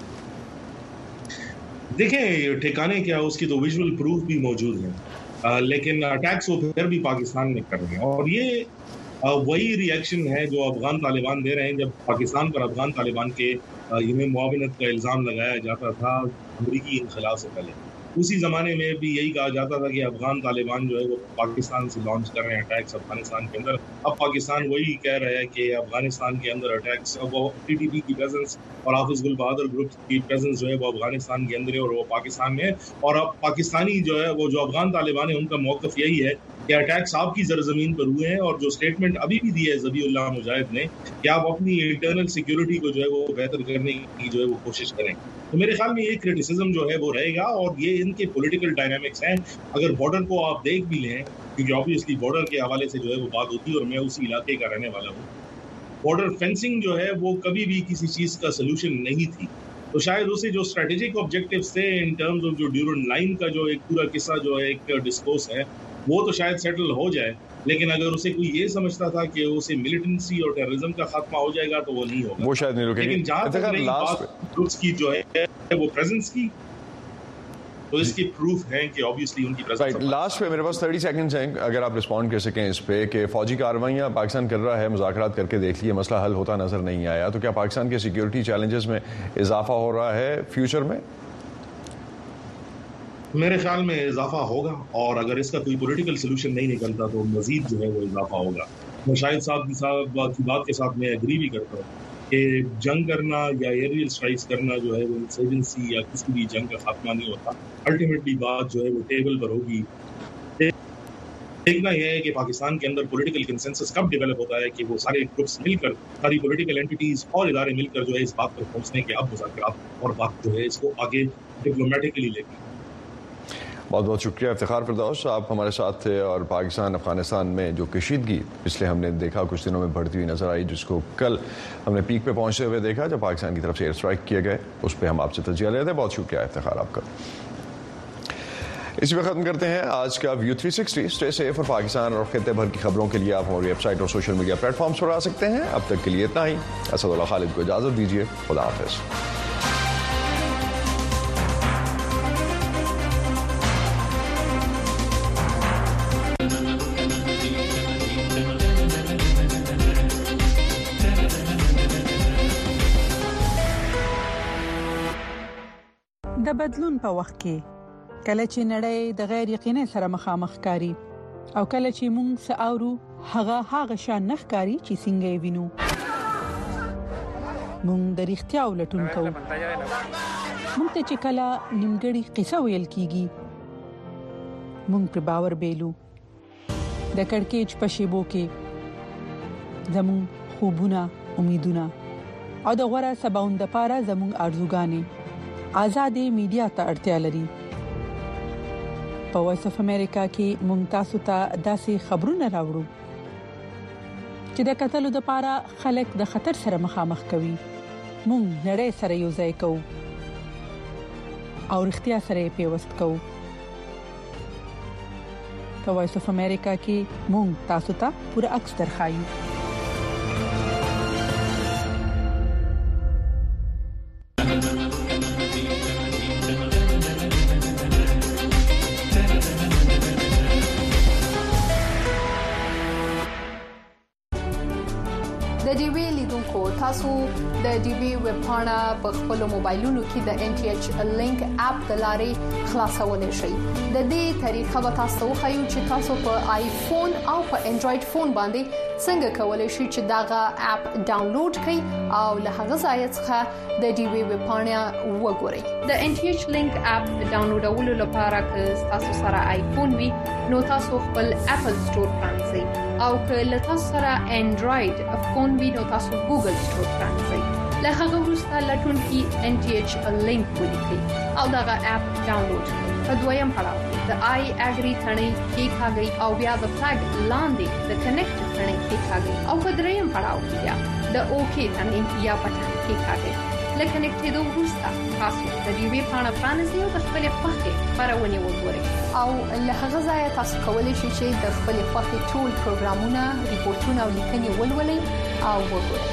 دیکھیں ٹھکانے کیا, اس کی تو ویژول پروف بھی موجود ہیں, لیکن اٹیکس وہ پھر بھی پاکستان میں کر رہے ہیں. اور یہ وہی ری ایکشن ہے جو افغان طالبان دے رہے ہیں. جب پاکستان پر افغان طالبان کے یہ معاونت کا الزام لگایا جاتا تھا امریکی انخلا سے پہلے, اسی زمانے میں بھی یہی کہا جاتا تھا کہ افغان طالبان جو ہے وہ پاکستان سے لانچ کر رہے ہیں اٹیکس افغانستان کے اندر. اب پاکستان وہی کہہ رہا ہے کہ افغانستان کے اندر اٹیکس, وہ ٹی ٹی پی کی پریزنس اور حافظ گل بہادر گروپ کی پریزنس جو ہے وہ افغانستان کے اندر ہے اور وہ پاکستان میں ہے. اور اب پاکستانی جو ہے وہ جو افغان طالبان ہیں ان کا موقف یہی ہے کہ اٹیکس آپ کی زرزمین پر ہوئے ہیں اور جو اسٹیٹمنٹ ابھی بھی دی ہے ذبیح اللہ مجاہد نے کہ آپ اپنی انٹرنل سیکیورٹی کو جو ہے وہ بہتر کرنے کی جو ہے وہ کوشش کریں. تو میرے خیال میں یہ کرٹیسزم جو ہے وہ رہے گا اور یہ ان کے پولیٹیکل ڈائنامکس ہیں. اگر بارڈر کو آپ دیکھ بھی لیں, کیونکہ آبویسلی بارڈر کے حوالے سے جو ہے وہ بات ہوتی ہے اور میں اسی علاقے کا رہنے والا ہوں, بارڈر فینسنگ جو ہے وہ کبھی بھی کسی چیز کا سلوشن نہیں تھی. تو شاید اسے جو اسٹریٹجک آبجیکٹیوز تھے ان ٹرمز آف جو ڈیورنٹ لائن کا جو ایک پورا قصہ جو ہے ایک ڈسکورس ہے وہ تو شاید سیٹل ہو جائے, لیکن اگر اسے کوئی یہ سمجھتا تھا کہ اسے ملیٹنسی اور ٹیررزم کا خاتمہ ہو جائے گا تو وہ نہیں ہوگا, وہ شاید نہیں رکے. لیکن جہاں تک رہی بات گروپس کی جو ہے وہ پریزنس کی, تو اس کی پروف ہیں کہ obviously ان کی پریزنس. لاسٹ پہ میرے پاس تھرٹی سیکنڈز ہیں, اگر آپ رسپونڈ کر سکیں اس پہ کہ فوجی کارروائیاں پاکستان کر رہا ہے, مذاکرات کر کے دیکھ لیے, مسئلہ حل ہوتا نظر نہیں آیا, تو کیا پاکستان کے سیکیورٹی چیلنجز میں اضافہ ہو رہا ہے فیوچر میں؟ میرے خیال میں اضافہ ہوگا, اور اگر اس کا کوئی پولیٹیکل سلوشن نہیں نکلتا تو مزید جو ہے وہ اضافہ ہوگا. میں شاہد صاحب کی صاحب کی بات کے ساتھ میں ایگری بھی کرتا ہوں کہ جنگ کرنا یا ایریل اسٹرائکس کرنا جو ہے وہ انسرجنسی یا کسی بھی جنگ کا خاتمہ نہیں ہوتا. الٹیمیٹلی بات جو ہے وہ ٹیبل پر ہوگی. دیکھنا یہ ہے کہ پاکستان کے اندر پولیٹیکل کنسنسس کب ڈیولپ ہوتا ہے کہ وہ سارے گروپس مل کر, ساری پولیٹیکل اینٹیز اور ادارے مل کر جو ہے اس بات پر پہنچنے کے اب مذاکرات اور بات جو ہے اس کو آگے ڈپلومیٹکلی لے کر. بہت بہت شکریہ افتخار فردوس, آپ ہمارے ساتھ تھے. اور پاکستان افغانستان میں جو کشیدگی پچھلے ہم نے دیکھا کچھ دنوں میں بڑھتی ہوئی نظر آئی, جس کو کل ہم نے پیک پہ پہنچتے ہوئے دیکھا جب پاکستان کی طرف سے ایئر اسٹرائک کیے گئے, اس پہ ہم آپ سے تجزیہ لے تھے. بہت شکریہ افتخار آپ کا. اسی پہ ختم کرتے ہیں آج کا ویو تھری سکسٹی. اسٹے سیف, اور پاکستان اور خطے بھر کی خبروں کے لیے آپ ہماری ویب سائٹ اور سوشل میڈیا پلیٹ فارمز پر آ سکتے ہیں. اب تک کے لیے اتنا ہی. اسد اللہ خالد کو اجازت دیجیے. خدا حافظ. د بدلون په وخت کې کله چې نړۍ د غیر یقیني سره مخامخ کاری او کله چې موږ ساوو هغه هغه شان نه ښکاری چې څنګه وینو موږ د اړتیا ولټون کوو مونږ ته چې کله نیمګړی قصه ویل کیږي مونږ پر باور بیلو د کڑکېچ په شیبو کې زمون خوبونه امیدونه او د غوړه سباوند لپاره زمون ارزوګانې آزادې میډیا ته اړتیا لري په وایس اف امریکا کې مونږ تاسو ته داسې خبرونه راوړو چې د قتل لپاره خلک د خطر سره مخامخ کوي مونږ نړۍ سره یو ځای کوو او اړتیا سره پیوست کوو په وایس اف امریکا کې مونږ تاسو ته پوره عکس درخایو د ډي وی لیدونکو تاسو د ډي وی ویب پاڼه په خپل موبایلونو کې د ان ټي ایچ لینک اپ د لارې خلاصولای شئ د دې طریقه به تاسو خو چې تاسو په آیفون او په انډراید فون باندې څنګه کولای شئ چې داغه اپ ډاونلوډ کړئ او له هغه ځای څخه د ډي وی ویب پاڼه وګورئ د ان ټي ایچ لینک اپ ډاونلوډولو لپاره که تاسو سره آیفون وي نو تاسو خپل اپل سٹور پرانځئ او که له تاسو سره انډراید فون وي نو تاسو ګوګل سٹور پرانځئ له هغه وروسته لټون کې ان ټي ایچ لینک ولیکئ او داغه اپ ډاونلوډ کړئ په دویم پړاو د آی اګری ثنې کې ښاګي او بیا د فلګ لاندې د کنیکټ ثنې کې ښاګي او په دریم پړاو بیا د اوکی ثنې یا پټن کې ښاګي لکه کنیکټېدو وروسته تاسو د دې وی پاڼه پرانیزئ او د خپل خوښې خبرونه وګورئ او له هغه ځای تاسو کولی شئ چې د خپل خوښې ټول پروګرامونه ریپورتونه او لیکنې ولولئ او وګورئ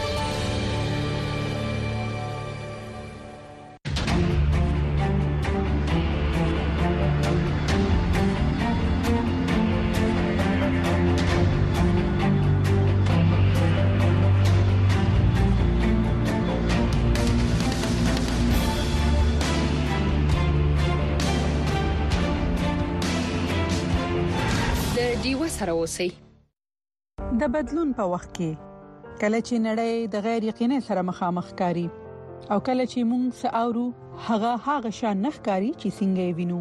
سره اوسئ د بدلون په وخت کې کله چې نړۍ د غیر یقیني سره مخامخ کاری او کله چې موږ ساورو هغه هغه شان نخکاری چې څنګه وینو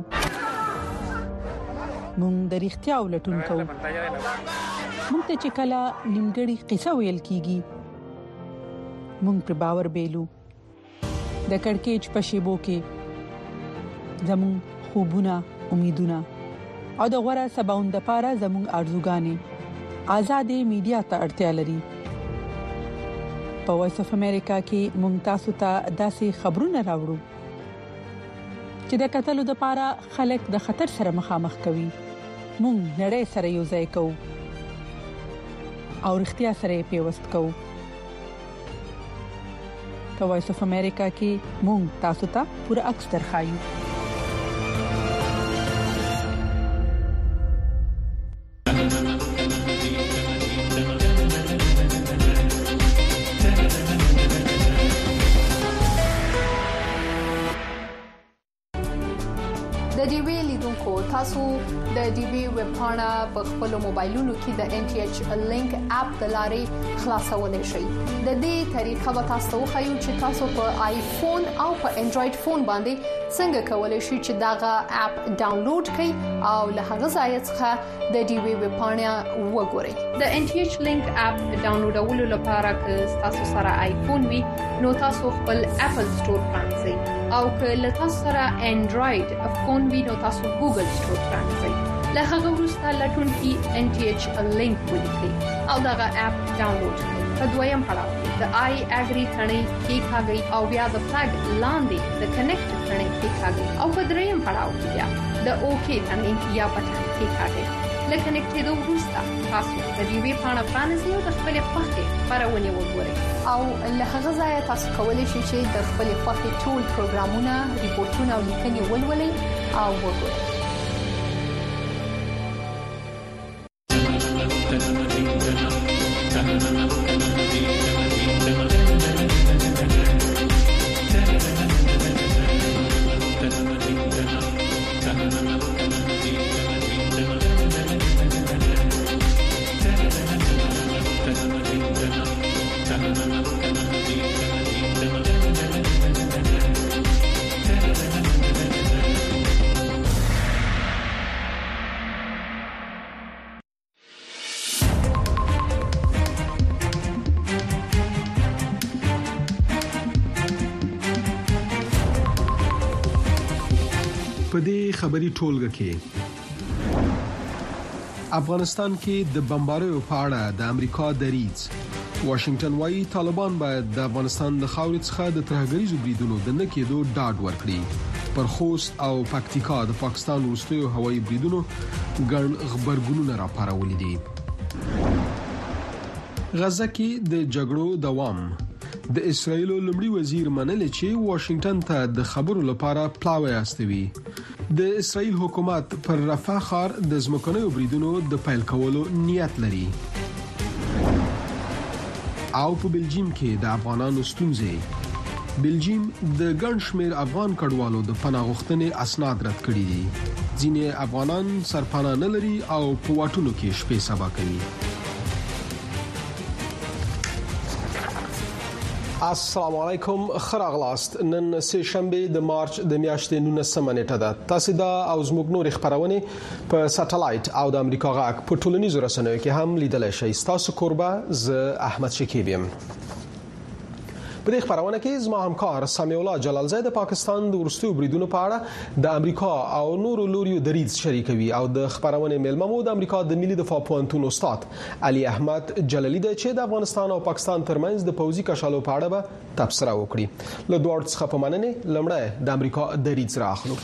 موږ د اړتیا ولټون کوو موږ ته چې کله نیمګړی قصه ویل کیږي موږ پر باور بیلو د کڑکېچ په شیبو کې زمون خوبونه امیدونه او د غوړه سباوند لپاره زموږ ارزوګانې آزادې میډیا ته اړتیا لري په وایس اف امریکا کې مونږ تاسو ته داسې خبرونه راوړو چې د قتل لپاره خلک د خطر سره مخامخ کوي مونږ نړۍ سره یو ځای کوو او اړتیا سره پیوست کوو په وایس اف امریکا کې مونږ تاسو ته پوره عکس درخایو تاسو د ډي وی ویب پاڼه په خپل موبایلونو کې د ان ټي ایچ لینک اپ د لارې خلاصولای شئ د دې طریقه به تاسو خو چې تاسو په آیفون او په انډراید فون باندې څنګه کولای شئ چې داغه اپ ډاونلوډ کړئ او له هغه ځای څخه د ډي وی ویب پاڼه وګورئ د ان ټي ایچ لینک اپ ډاونلوډولو لپاره که تاسو سره آیفون وي نو تاسو خپل اپل سٹور پرانځئ او که له تاسو سره انډراید فون وي نو تاسو ګوګل سٹور پرانځئ له هغه وروسته لټون کې ان ټي ایچ لینک ولیکئ او داغه اپ ډاونلوډ کړئ په دویم پړاو د آی اګری ثنې کې ښاګي او بیا د فلګ لاندې د کنیکټ ثنې کې ښاګي او په دریم پړاو بیا د اوکی ثنې یا پټن کې ښاګي لکه کنیکټېدو وروسته تاسو د دې وی پاڼه پرانیزئ او د خپل خوښې خبرونه وګورئ او له هغه ځای تاسو کولی شئ چې د خپل خوښې ټول پروګرامونه ریپورتونه او لیکنې ولولئ او وګورئ په دې خبري ټولګه کې افغانستان کې د بمباریو په اړه د امریکا دریځ واشنگټن وايي طالبان باید د افغانستان د خاورې څخه د ترهګریزو بریدونو د نه کېدو ډاډ ورکړي پر خوست او پکتیکا د پاکستان وروستیو هوایي بریدونو ګڼ خبرګونونه راپارولي دي غزه کې د جګړو دوام د اسرایل لومړي وزیر منل چې واشنگټن ته د خبرو لپاره پلاوی استوي د اسرایل حکومت پر رفح ښار د ځمکنیو بریدونو د پیل کولو نیت لري او په بلجیم کې د افغانانو ستونزې بلجیم د ګڼ شمېر افغان کډوالو د پناه غوښتنې اسناد رد کړي دي ځینې افغانان سرپناه نه لري او په واټونو کې شپې سبا کوي السلام علیکم خراغلاست نن سه شنبه د مارچ د میاشتې نولسمه نیټه ده تاسو دا او زموږ نور خبرونه په ساتلایت او د امریکا غاک په ټولنیزو رسنیو کې هم لیدل شي تاسو قربه ز احمد شکیبیم په دې خبرونه کې زما همکار سمیع الله جلالزی د پاکستان د ورستیو بریدونو په اړه د امریکا او نورو لوریو دریځ شریکوي او د خبرونه ملممو د امریکا د ملي دفاع پوهنتون استاد علي احمد جلالی د چې د افغانستان او پاکستان ترمنځ د پوځي کشالو په اړه به تبصره وکړي له دوه څخه په مننه لمړی د امریکا دریځ راخلو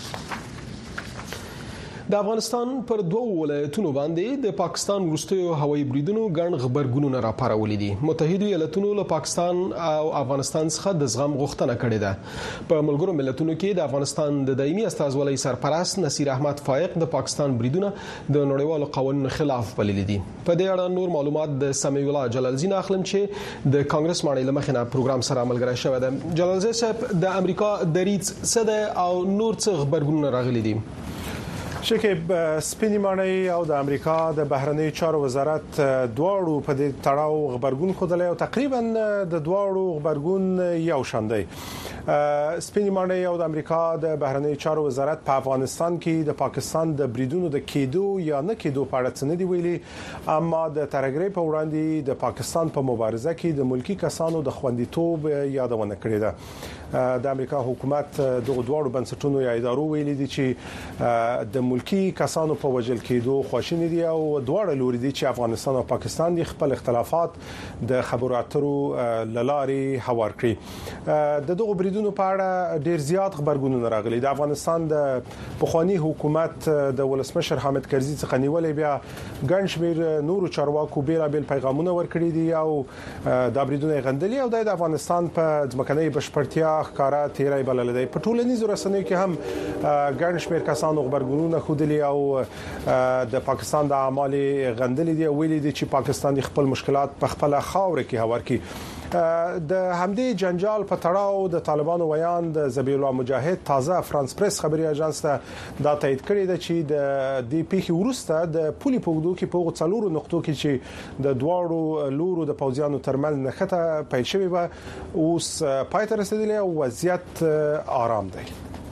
د افغانستان پر دوه ولایتونو باندې د پاکستان وروستیو هوایي بریدونو ګڼ خبرګونونه راپارولي دي متحده ایالاتونو له پاکستان او افغانستان څخه د زغم غوښتنه کړې ده په ملګرو ملتونو کې د افغانستان د دایمي استازولۍ سرپرست نصیر احمد فائق د پاکستان بریدونه د نړیوالو قوانینو خلاف بللي دي په دې اړه نور معلومات د سمیع الله جلالزی نه اخلم چې د کانګرس ماڼۍ لمخینه پروګرام سره عملګری شوی دی جلالزی صاحب د امریکا دریځ څه ده او نور څه خبرګونونه راغلي دي شکیب سپینی ماڼۍ او د امریکا د بهرنی چارو وزارت دواړو په دې تړاو خبرګون خوده او تقریبا د دواړو خبرګون یو شان دی سپینی ماڼۍ او د امریکا د بهرنی چارو وزارت په افغانستان کې د پاکستان د بریدونو د کېدو یا نه کېدو په اړه څه نه دی ویلي اما د ترګری په وړاندې د پاکستان په مبارزه کې د ملکی کسانو د خوندیتوب یادونه کړې ده د امریکا حکومت دغه دواړو بنسټونو یا ادارو ویلي دي چې د ملکی کسانو په وجل کېدو خوشینه دي او دواړه لوري دي چې افغانستان او پاکستان د خپل اختلافات د خبرو اترو للاري هوار کړی د دغه بریدونو په اړه ډیر زیات خبرګونونه راغلي د افغانستان د پخوانی حکومت د ولسمشر حامد کرزي څخه نیولې بیا ګڼ شمېر نورو چارواکو بیلابل پیغامونه ورکړي دي او د بریدونو غندلي او د افغانستان په ځمکنۍ بشپړتیا ښکارا تیرای بلل دی په ټولنیزو رسنیو کې هم ګڼ شمېر کسانو خبرګونونه خودلی او د پاکستان د اعمال غندلي دي ویلي دي چې پاکستان خپل مشکلات په خپل خاور کې هوار کړي د همدې جنجال په تړاو د طالبانو ویان د ذبیح الله مجاهد تازه فرانس پریس خبري اژانس ته دا تایید کړی دی چې د دې پیښې وروسته د پولي پوګدو کې په څلورو نقطو کې چې د دواړو لورو د پوځیانو ترمنځ نښته پیل شوې و اوس پای ته رسیدلی او وضعیت آرام دی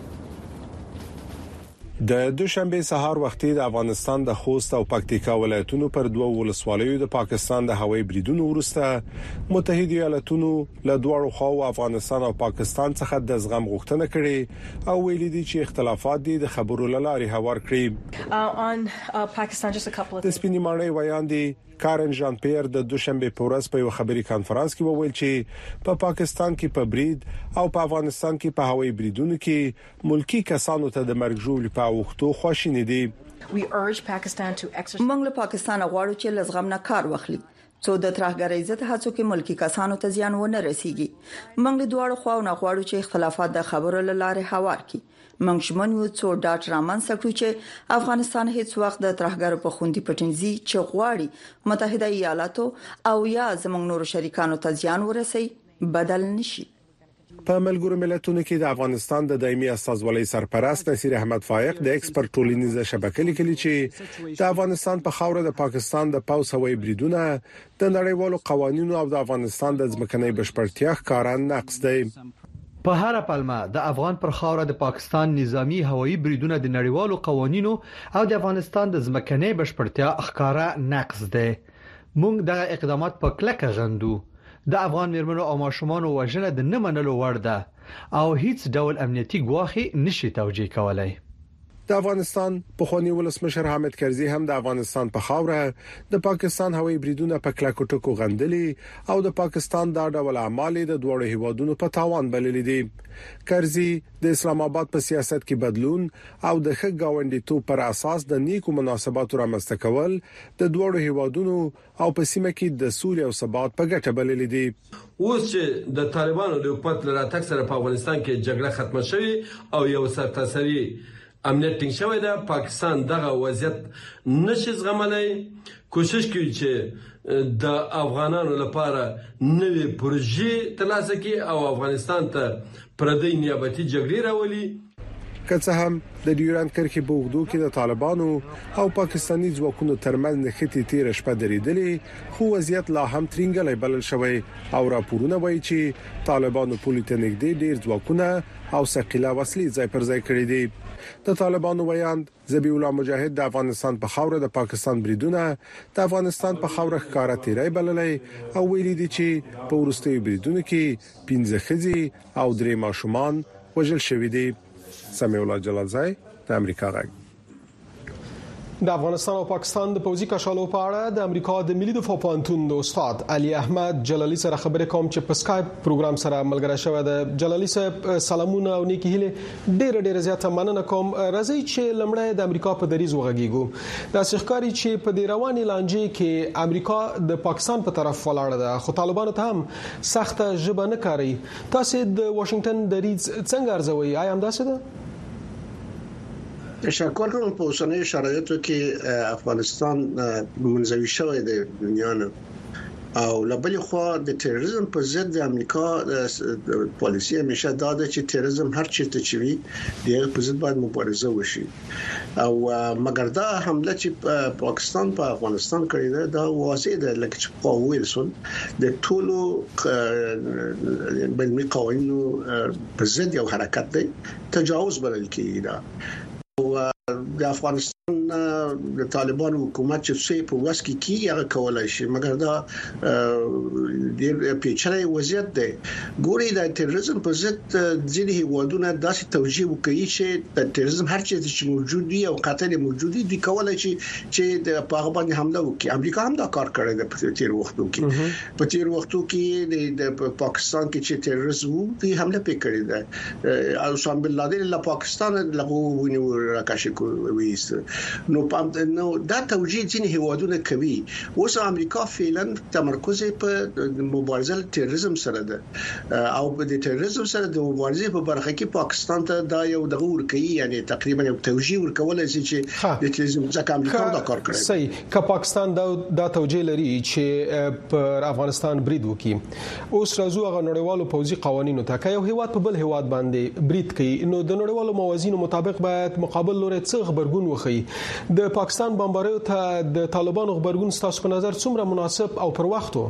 د دوشنبه سهار وختي د افغانستان د خوست او پکتیکا ولایتونو پر دوه ولسوالیو د پاکستان د هوایي بریدونو وروسته متحده ایالاتونو له دوه خواو افغانستان او پاکستان څخه د زغم غوښتنه کړې او ویلي دي چې اختلافات دي د خبرو لاري هوار کړی د سپینی ماڼۍ ویان دي کارن جان پیر د دوشنبه په ورځ په یو خبري کانفرنس کې وویل چې په پا پاکستان کې په برید او په افغانستان کې په هوایي بریدونو کې ملکی کسانو ته د مرګ ژوبل په وختو خوشینه دي موږ له پاکستان غواړو چې لزغم نه کار واخلي څو د ترهګرۍ ضد هڅو کې ملکی کسانو ته زیان ونه رسیږي موږ له دواړو خواو نه غواړو چې اختلافات د خبرو لاره هوار کړي موږ شمن یو څو ډاټ رامن سکرو چې افغانستان هیڅ وخت د ترهګرو په خوندې پټنځي چې غواړي متحده ایالاتو او یا زموږ نورو شریکانو ته زیان ورسي بدل نشي په ملګرو ملتونو کې د افغانستان د دایمي استازولۍ سرپرست نصیر احمد فائق د ایکسپرت ټولنیزه شبکې لیکلي چې د افغانستان په خاوره د پاکستان د پاوس هوایي بریدونه د نړیوالو قوانینو او د افغانستان د ځمکنۍ بشپړتیا ښکارا نقض دی په هر پلمه د افغان پر خاوره د پاکستان نظامی هوایي بریدونه د نړیوالو قوانینو او د افغانستان د ځمکنۍ بشپړتیا ښکارا نقض دی موږ دغه اقدامات په کلکه غندو د افغان میرمنو او ماشومان وژنه د نه منلو وړ ده او هیڅ ډول امنیتي ګواښ نشي توجیه کولای د افغانستان پخوانی ولسمشر حامد کرزي هم د افغانستان په خاوره د پاکستان هوایي بریدونه په کلکو ټکو غندلي او د پاکستان دا ډول اعمال د دوړو هیوادونو په تاوان بللي دي. کرزي د اسلام آباد په سیاست کې بدلون او د ښه ګاونډیتوب پر اساس د نیکو مناسباتو رامنځته کول د دوړو هیوادونو او په سیمه کې د سولې او ثبات په ګټه بللي دي. اوس چې د طالبانو د حکومت لراتک سره په افغانستان کې جګړه ختمه شوه او یو سرتاسري امنیت ټینګ شوی دی، پاکستان دغه وضعیت نشي زغملای. کوشش کوي چې د افغانانو لپاره نوې پروژې ترلاسه کړي او افغانستان ته پردي نیابتي جګړې راولي. که څه هم د ډیورند کرښې په اوږدو کې د طالبانو او پاکستاني ځواکونو ترمنځ نښتې تیر شپه درېدلې، خو وضعیت لا هم ترنګلې بلل شوی او راپورونه وایي چې طالبانو پولیټنیک دي ډیر ځواکونه او ثقيله وسلې ځای پر ځای کړې دي. د طالبانو ویاند ذبیح الله مجاهد د افغانستان په خاوره د پاکستان بریدونه د افغانستان په خاوره ښکارا تیرای بللې او ویلي دي چې په ورستي بریدونو کې پنځه ښځې او درې ماشومان وژل شوي دي. سمیع الله جلالزای د امریکا غږ. د افغانستان او پاکستان د پوځي کشالو په اړه د امریکا د ملي دفاع پوهنتون د استاد علي احمد جلالي سره خبرې کوم چې په سکایپ پروګرام سره ملګری شوی دی. جلالي صاحب سلامونه او نیکی هیله ډېر ډېر زیاته مننه کوم. راځي چې لمړی د امریکا په دریځ وغږیږو. د ښکاری چې په دې رواني لانجې کې امریکا د پاکستان په طرف ولاړه ده، خو طالبانو ته هم سخت ژبه نه کاری. تاسو د واشنگټن دریځ څنګه ارزوي؟ آیا هم داسې ده؟ تشکر کوم. په اوسنیو شرایطو کې افغانستان منزوي شوی دی دنیا نه او لبل خو د تروریزم په ضد د امریکا پالیسی همیشه دا ده چې تروریزم هر چیرته چې وي د په ضد باید مبارزه وشي او مګر دا حمله چې پاکستان په افغانستان کړې ده دا واضح ده لکه چې په ویلسون د ټولو بلمي قوانینو په ضد یو حرکت دی، تجاوز بلل کېږي دا او د افغانستان د طالبان حکومت چې څه په واس کې کیږي هغه کولای شي، مګر دا د پیچلې وضعیت دی. ګوري د تروریزم په ضد ځینې هیوادونه داسې توجیه وکړي چې د تروریزم هر څه چې موجود دي او قاتل موجود دي کولای شي چې د پاغه باندې حمله وکړي. امریکا هم دا کار کړی دی په تیر وختو کې. په تیر وختو کې د پاکستان کې چې تروریزم وو د حمله پکړی دی او اسامه بن لادن له پاکستان لغو ونیو راکاشي ویست. نو پام نو دا توجیه ځینې هیوادونه کوي. اوس امریکا فعلا تمرکز په مبارزه تروریزم سره ده او د تروریزم سره د مبارزې په برخه کې پاکستان ته دا یو دغه ورکوي، یعنی تقریبا یو توجیه ورکول چې د تروریزم ځکه امریکا دا کار کوي. صحیح. که پاکستان دا دا توجیه لري چې پر افغانستان برید وکړي، اوس راځو هغه نړیوالو پوځي قوانینو ته. که یو هیواد په بل هیواد باندې برید کوي نو د نړیوالو موازینو مطابق باید مقابل لوري څه خبرګون وخی. د پاکستان بمباریو ته د طالبانو خبرګون ستاسو په نظر څومره مناسب او پر وخت وو؟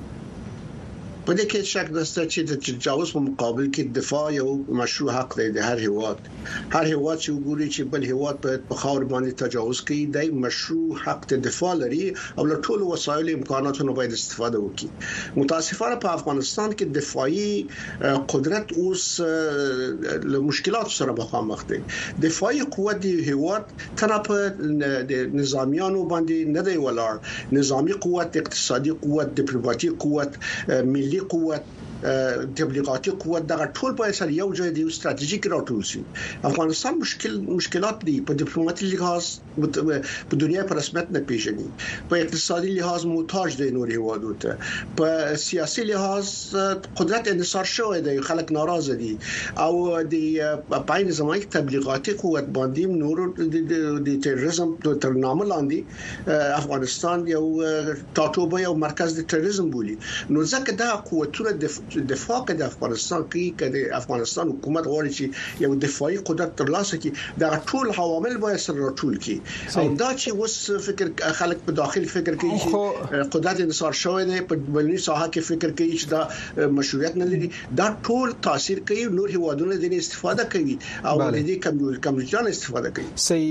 په دې کې شک نشته چې د تجاوز په مقابل کې دفاع یو مشروع حق دی د هر هیواد. هر هیواد چې وګوري چې بل هیواد په خاور باندې تجاوز کوي د مشروع حق د دفاع لري او له ټولو وسایل امکاناتو نه باید استفاده وکړي. متاسفانه په افغانستان کې دفاعي قدرت اوس له مشکلاتو سره مخامخ دی. دفاعي قوت د هیواد تنه په د نظامیانو باندې نه دی ولاړ. نظامی قوت، اقتصادي قوت، ډیپلوماټیک قوت، ملي قوت، تبلیغاتي قوت دغه ټول باید سره یو ځای دی ستراتیژیک راټول شي. افغانستان مشکل مشکلات دي په ډیپلوماټي لحاظ په دنیا په رسمیت نه پیژني، په اقتصادي لحاظ محتاج دی نور هیوادو ته، په سیاسي لحاظ قدرت انحصار شوی دی، خلک ناراضه دي او د پاین زمانه تبلیغاتي قوت باندې نور د تروریزم تر نامه لاندې افغانستان یو ټاټوبه یو مرکز د تروریزم بولی. نو ځکه دا قوتونه د دفاع د افغانستان کې کله افغانستان حکومت غواړي چې یو دفاعي قدرت ترلاسه کړي، دا ټول عوامل باید سره راټول کړي او دا چې اوس فکر خلک په داخل فکر کوي چې قدرت انحصار شوی دی، په بلنی ساحه کې فکر کوي چې دا مشروعیت نه لري، دا ټول تاثیر کوي. نور هیوادونه د استفاده کوي او د دې کمزورتیان استفاده کوي.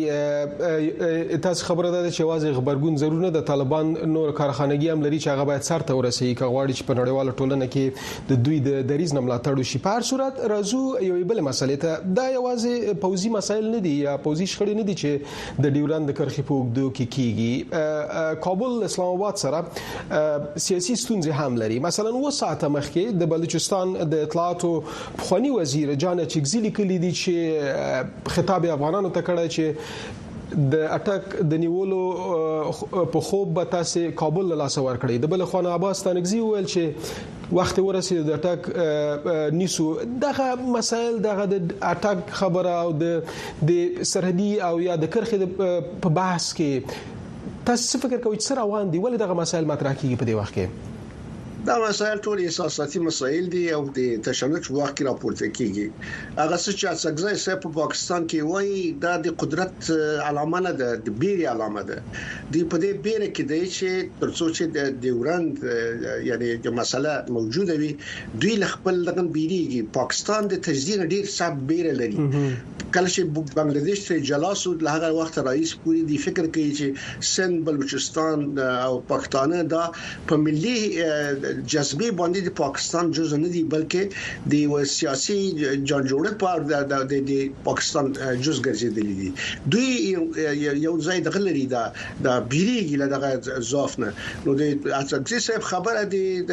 صحیح. تاسو خبره ده چې واځي خبرګون ضرور نه د طالبان نور کارخانګي هم لري چې هغه باید سر ته ورسېږي که غواړي چې په نړیواله ټولنه کې د دوی د دریز ملاتړ وشي. په هر صورت راځو یو بل مسلې ته. دا یوازې پوځي مسایل نه دي یا پوځي شخړې نه دي چې د ډیورند د کرښې په اوږدو کې کیږي. کابل اسلام آباد سره سیاسي ستونزې هم لري. مثلا و ساعته مخکې د بلوچستان د اطلاعاتو پخوانی وزیر جان چګزي لیکلي دي چې خطاب افغانانو ته کړی چې د اټک د نیولو په خوب به تاسو کابل له لاس ور کړی. د بل خو نه عباس تنګزي ویل چې وخت ورسید د اټک نیسو. دغه مسائل دغه د اټک خبره او د د سرحدي او یا د کرخې په بحث کې تاسو فکر کوئ چې روان دي ولې دغه مسائل مطرح کیږي په دې وخت کې؟ دا مسایل ټول اساساتي مسایل دي او د تشنج وخت کې راپورته کیږي. هغه څه چې څنګه چې په پاکستان کې وایي دا د قدرت علامه نه ده، د بیري علامه ده. دی په دې بیره کې دی چې ترڅو چې د ډیورند یعنی د مسله موجوده وي دوی خپل دغه بیریږي. پاکستان د تجدید ډیر صعب بیره لري. کله چې بنگلاديش ته جلاسو له هغه وخت رئیس پوری دی فکر کوي چې سند بلوچستان او پښتانه دا په ملي جذبه باندې د پاکستان جزء نه دي بلکې د سیاسي جنجوړه په د د پاکستان جزء ګرځېدلي دي. دوی یو ځای د غلري دا د بیریږي له دغه ضعفنه. نو د اڅکسي صاحب خبره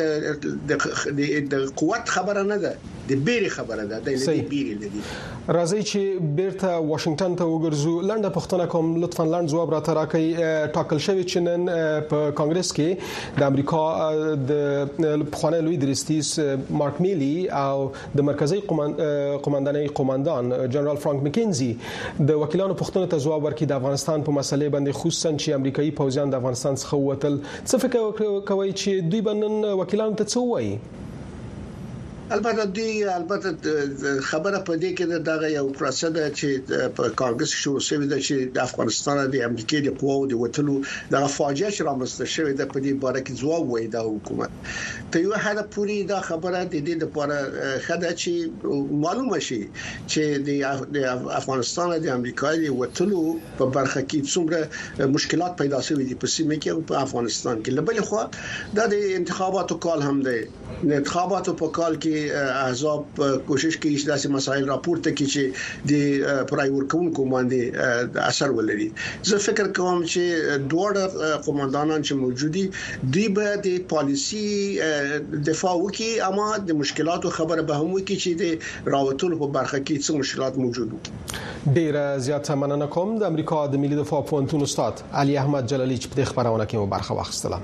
د د قوت خبره نه ده، د بیري خبره ده. د بیري لري. راځي چې بیرته واشنگټن ته وګرځو. لنډه پوښتنه کوم، لطفا لنډ جواب راته راکړئ. ټاکل شوی چې نن په کانګرس کې د امریکا د پخوانی لوی درستیز مارک میلی او د مرکزی قوماندانۍ قوماندان جنرال فرانک مکینزي د وکیلانو پوښتنو ته ځواب ورکړي د افغانستان په مسلې باندې، خصوصا چې امریکایي پوځیان د افغانستان څخه ووتل. څه فکر کوي چې دوی بنن وکیلانو ته څه وایي؟ البته دی البته خبره په دې کې دغه یو پروسه ده چې په کانګرس شروع شوې ده چې د افغانستان د امریکای د قواو د وټلو د فاجعه چې رامنځته شوې ده په دې باره کې ځواب وایي د حکومت. ته یو حدا پوری دا خبره د دې لپاره خدای چې معلومه شي چې د افغانستان د امریکای د وټلو په برخه کې څومره مشکلات پیدا شوي دي په سیمه کې او په افغانستان کې. لبل خو د انتخاباتو کال هم دی. د انتخاباتو په کال کې احزاب کوشش کوي چې داسې مسایل راپورته کړي چې د پرایور کوونکو باندې اثر ولري. زه فکر کوم چې دوه قوماندانان چې موجودي دوی به د پالیسی دفاع وکړي، اما د مشکلاتو خبره به هم وکړي چې د راوتلو په برخه کې څه مشکلات موجود دي. ډیر زیات مننه کوم د امریکا د ملي دفاع پوهنتون استاد علي احمد جلالی چې په خبرونه کې مو برخه واخیستله.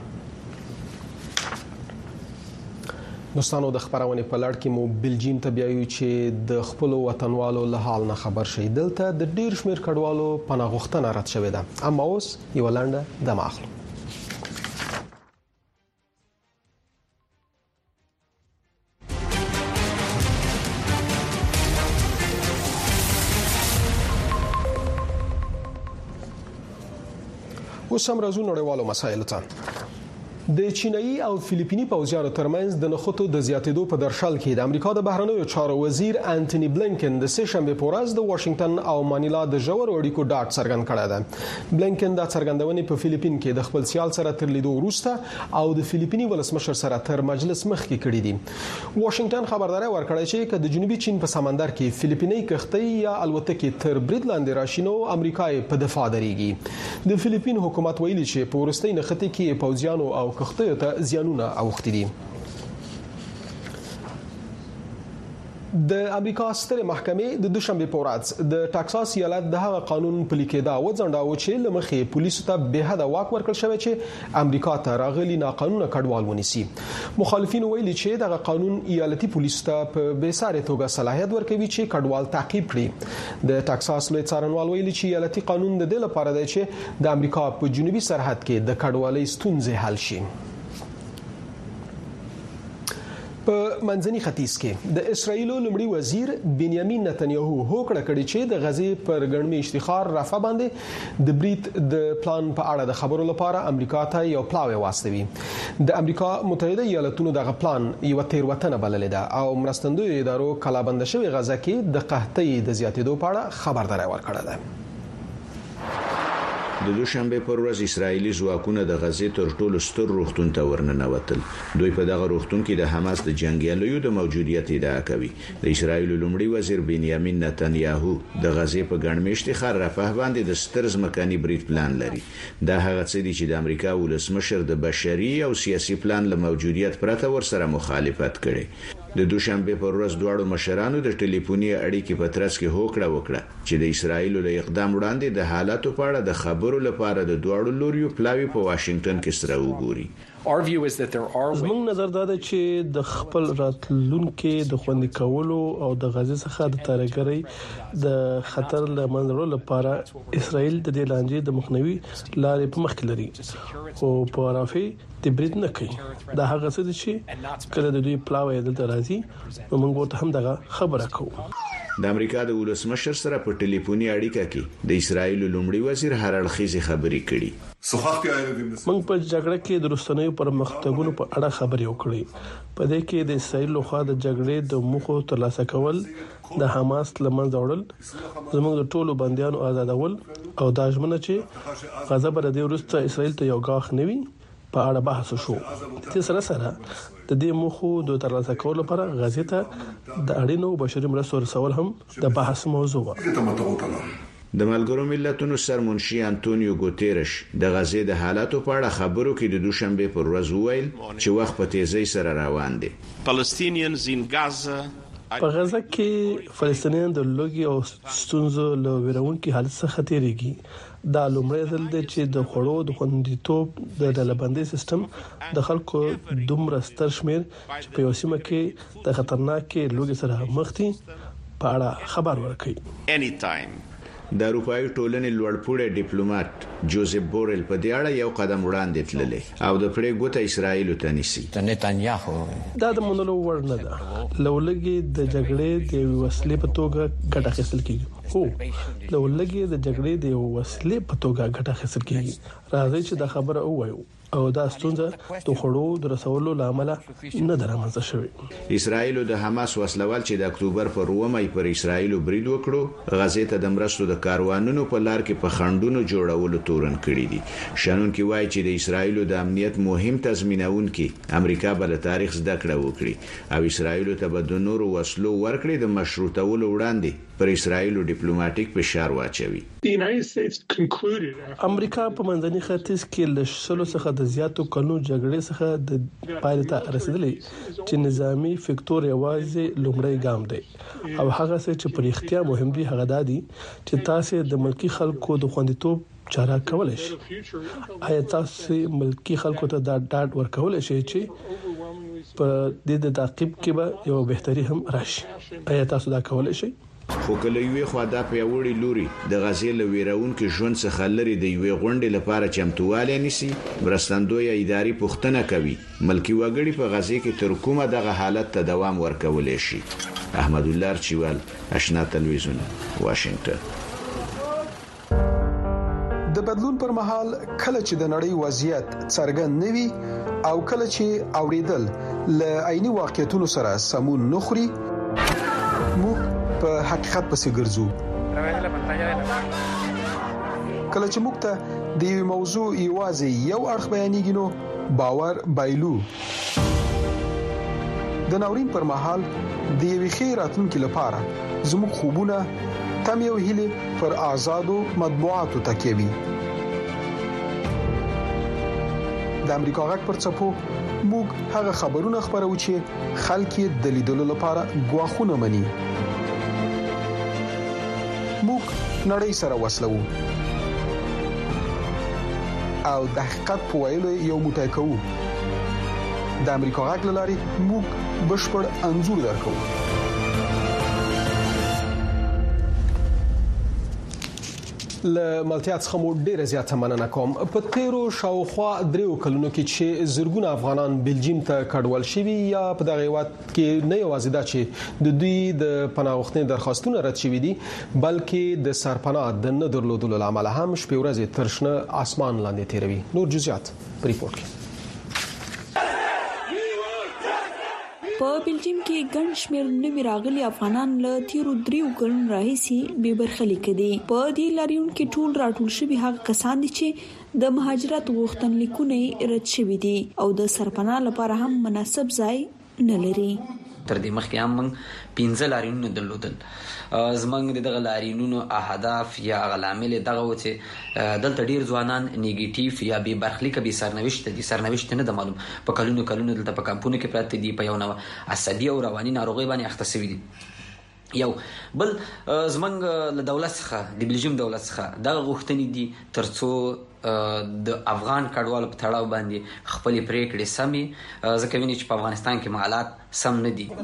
دوستانو د خبرونه په لړ کې مو بلجیم ته بیایو چې د خپل وطنوالو له حال نه خبر شي. دلته د ډیر شمیر کډوالو پناه غوښتنه رد شوې ده. اما اوس یو لنډه دمه اخلو. اوس هم راځو نړیوالو مسایلو ته. د چینایي او فلیپینی پوځیانو ترمنځ د نخودو د زیاتېدو په درشل کې د امریکا د بهرنیو چارو وزیر انټونی بلینکن د سه شنبه په ورځ د واشنگټن او مانیلا د ژور اړیکو ډاډ څرګند کړی دی. بلینکن دا څرګندونې په فلیپین کې د خپل سیال سره تر لیدو وروسته او د فلیپینی ولسمشر سره تر مجلس مخکې کړی دي. واشنگټن خبرداري ورکړی چې د جنوبي چین په سمندر کې فلیپینی کښتۍ یا الوتکې تر برید لاندې راشي نو امریکا په دفاع درېږي. د فلیپین حکومت ویلي چې په ورستۍ نښتې کې پوځیانو او کښتیو ته زیانونه اوښتي دي. د امریکا ستره محکمې د دوشنبه په ورځ د ټکساس ایالت د هغه قانون پلي کېدا وځنډاوه چې لمخې پولیسو ته به حد واک ورکړل شوی چې امریکا ته راغلي ناقانونه کډوال ونیسي. مخالفین ویلي چې دغه قانون ایالتي پولیسو ته په بیساره توګه صلاحیت ورکوي چې کډوال تعقیب کړي. د ټکساس لوی څارنوال ویلي چې ایالتي قانون د دې لپاره دی چې د امریکا په جنوبي سرحد کې د کډوالۍ ستونزې حل شي. په منځني ختیځ کې د اسرایل لومړي وزیر بنیامین نتنیاهو هوکړه کړې چې د غزې پر ګڼمي اشتخار رافع باندې د بریټ د پلان په اړه د خبرو لپاره امریکا ته یو پلاوی واستوي. د امریکا متحده ایالاتونو دغه پلان یو تیروتنه بللې ده او مرستندوی ادارو کلابند شوی غزه کې د قحطۍ د زیاتېدو په اړه خبرداري ورکړه ده. د دوشنبه پر ورځ اسرایلی ځواکونه د غزې تر ټولو ستر روغتون ته ورننوتل. دوی په دغه روغتون کې د حماس د جنگیالیو د موجودیت ادعا کوي. د اسرایل لومړي وزیر بنیامین نتنیاهو د غزې په ګڼمشتي خار رفح باندې د ستر ځمکني برید پلان لري. دا هغه څه دي چې د امریکا ولسمشر د بشري او سیاسي پلان له موجودیت پرته ورسره مخالفت کړي. د دوشنبه پر ورځ دواړو مشرانو د ټلیفوني اړیکې په ترڅ کې هوکړه وکړه چې د اسرایل له اقدام وړاندې د حالاتو په اړه د خبرو لپاره د دواړو لوریو پلاوی په واشنگټن کې سره وګوري. زموږ نظر دا دی چې د خپل راتلونکو د خوندي کولو او د غزې څخه د ترګرۍ د خطر له منځ لپاره اسرائیل د دې لانجې د مخنیوي لارې په مخ کې لري او په رافي د برید نه کوي. دا هغه څه دي چې کله د دوی پلاوی دلته راځي نو موږ ورته هم دغه خبره کوو. د امریکا د ولسمشر سره په ټلیفوني اړیکه کې د اسرایل لومړي وزیر هرړخیزي خبرې کړي. موږ په جګړه کې د روسنیو پرمختګونو په اړه خبرې وکړې. په دې کې د اسرایل لخوا د جګړې د موخو ترلاسه کول، د حماس لمنځه وړل، زموږ د ټولو بنديانو آزادول او دا ژمنه چې غزا بر د وروسته اسرایل ته یو غاښ نوي په اړه بحث شو. د دې سره سره د دې موخو د ترلاسه کولو لپاره غزې ته د اړینو بشري مرستو رسول هم د بحث موضوع و. د ملګرو ملتونو سرمنشي انټونیو ګوتيرش د غزې د حالاتو په اړه خبرو کې د دوشنبه پر ورځ وویل چې وخت په تیزی سره روان دی. Palestinians in Gaza په غزه کې فلسطینیان د لوګي او ستونزو له ویرونکو حالت څخه تیریږي. دا لومړی ځل دی چې د خړو د خوندیتوب د ډلبندۍ سیستم د خلکو دومره ستر شمیر چې په یو سیمه کې د خطرناکې لوګي سره مخ دي په اړه خبر ورکړي. anytime د اروپאי ټولنې لوړپوړی ډیپلوماټ جوزف بورل په دې اړه یو قدم وړاندې تللی او د پرې ګوته اسرائیل ته نیسي. دا د منلو وړ نه ده. لولګي د جګړې د وسلې په توګه ګټه اخیستل کیږي. هو لولګي د جګړې د وسلې په توګه ګټه اخیستل کیږي. راځي چې دا خبره ووایو او دا ستونزه د خړو د رسولو لامل نه درامځه شوی. اسرائیل د حماس وسلوال چې د اکتوبر پر اومه پر اسرائیل برید وکړو غزې ته د مرستو د کاروانونو په لار کې په خندونو جوړولو تورن کړی دي. شنن کې وایي چې د اسرائیل د امنیت مهم تضمینونکي امریکا بل تاریخ زده کړه وکړي او اسرائیل ته به د نورو وسلو ورکړي د مشروطولو وړاندې پر اسرائیل ډیپلوماټیک فشار واچوي. امریکا په منځني ختیځ کې له شلو څخه د زیاتو کلونو جګړې څخه د پایله ته رسیدلې چې نظامی فکتور یوازې لومړی ګام دی او هغه څه چې پر اختیا مهم دي هغه دادي چې تاسو د ملکی خلکو د خوندیتوب چاره کولای شي. آیا تاسو ملکی خلکو ته دا ډاډ ورکول شي چې په دې د تعقیب کې به یو بهتري هم راشي؟ آیا تاسو دا کولای شي؟ خو کله یو خواده په وړي لوري د غزې له ویرون کې ژوند څخه لري د یوې غونډې لپاره چمتواله نيسي برستندوی اداري پوښتنه کوي ملکی وګړي په غزې کې تر کومه دغه حالت ته دوام ورکول شي. احمد الله چوال آشنا تلویزیون واشنگټن. د بدلون پر مهال کله چې د نړۍ وضعیت څرګند نوي او کله چې اوریدل ل عیني واقعیتونو سره سمون نخري موږ په حقیقت پسې ګرځو. کله چې موږ ته د یو موضوع یوازې یو اړخ بیانېږي نو باور بایلو. د ناورین پر مهال د یوې خیراتونکو لپاره زموږ خوبونه تم یو هیله پر آزادو مطبوعاتو تکیوي. د امریکا غږ پر څپو موږ هغه خبرونه خبرو چې خلک د لیدلو لپاره غواخونه مني. موږ نړۍ سره وسلو او د حقیقت په ویلو یو موټی کوو. د امریکا غږ لاري موږ بشپړ انزور درکو. ل ملتیا څخه مو ډیره زیاته مننه کوم. په تیرو شاوخوا دریو کلونو کې چې زرګونه افغانان بلجیم ته کډوال شوي یا په دغه وخت کې نه یوازې دا چې د دوی د پناه غوښتنې درخواستونه رد شوي دي بلکې د سرپناه د نه درلودلو لامل هم شپې ورځې تر شنه اسمان لاندې تیروي. نور جزئیات په ریپورت کې. په بلجیم کې ګڼ شمېر نوي راغلي افغانان له تیرو دریو کلونو راهیسې بې برخلیک دي. په دې لاریون کې ټول راټول شوي هغه کسان دي چې د مهاجرت غوښتنلیکونه رد شوي دي او د سرپناه لپاره هم مناسب ځای نه لري. تر دې مخکې هم موږ پنځه لاریونونه درلودل. زمونږ دغه لاریونونو اهداف یا غلامل دغه و چې دلته ډیر ځوانان نیگیټیو یا بې برخلیک به سرنوشت دي سرنوشت نه د معلوم په کلونو کلونو دلته په کمپونو کې پراته دي په یو نو عصبي او رواني ناروغي باندې اخته شوي دي. یو بل زمونږ له دولت څخه د بلجیم دولت څخه دغه غوښتنې دي ترڅو د افغان کډوالو په تړاو باندې خپل پریکړې سمې ځکه ویني چې په افغانستان کې حالات سم نه دي.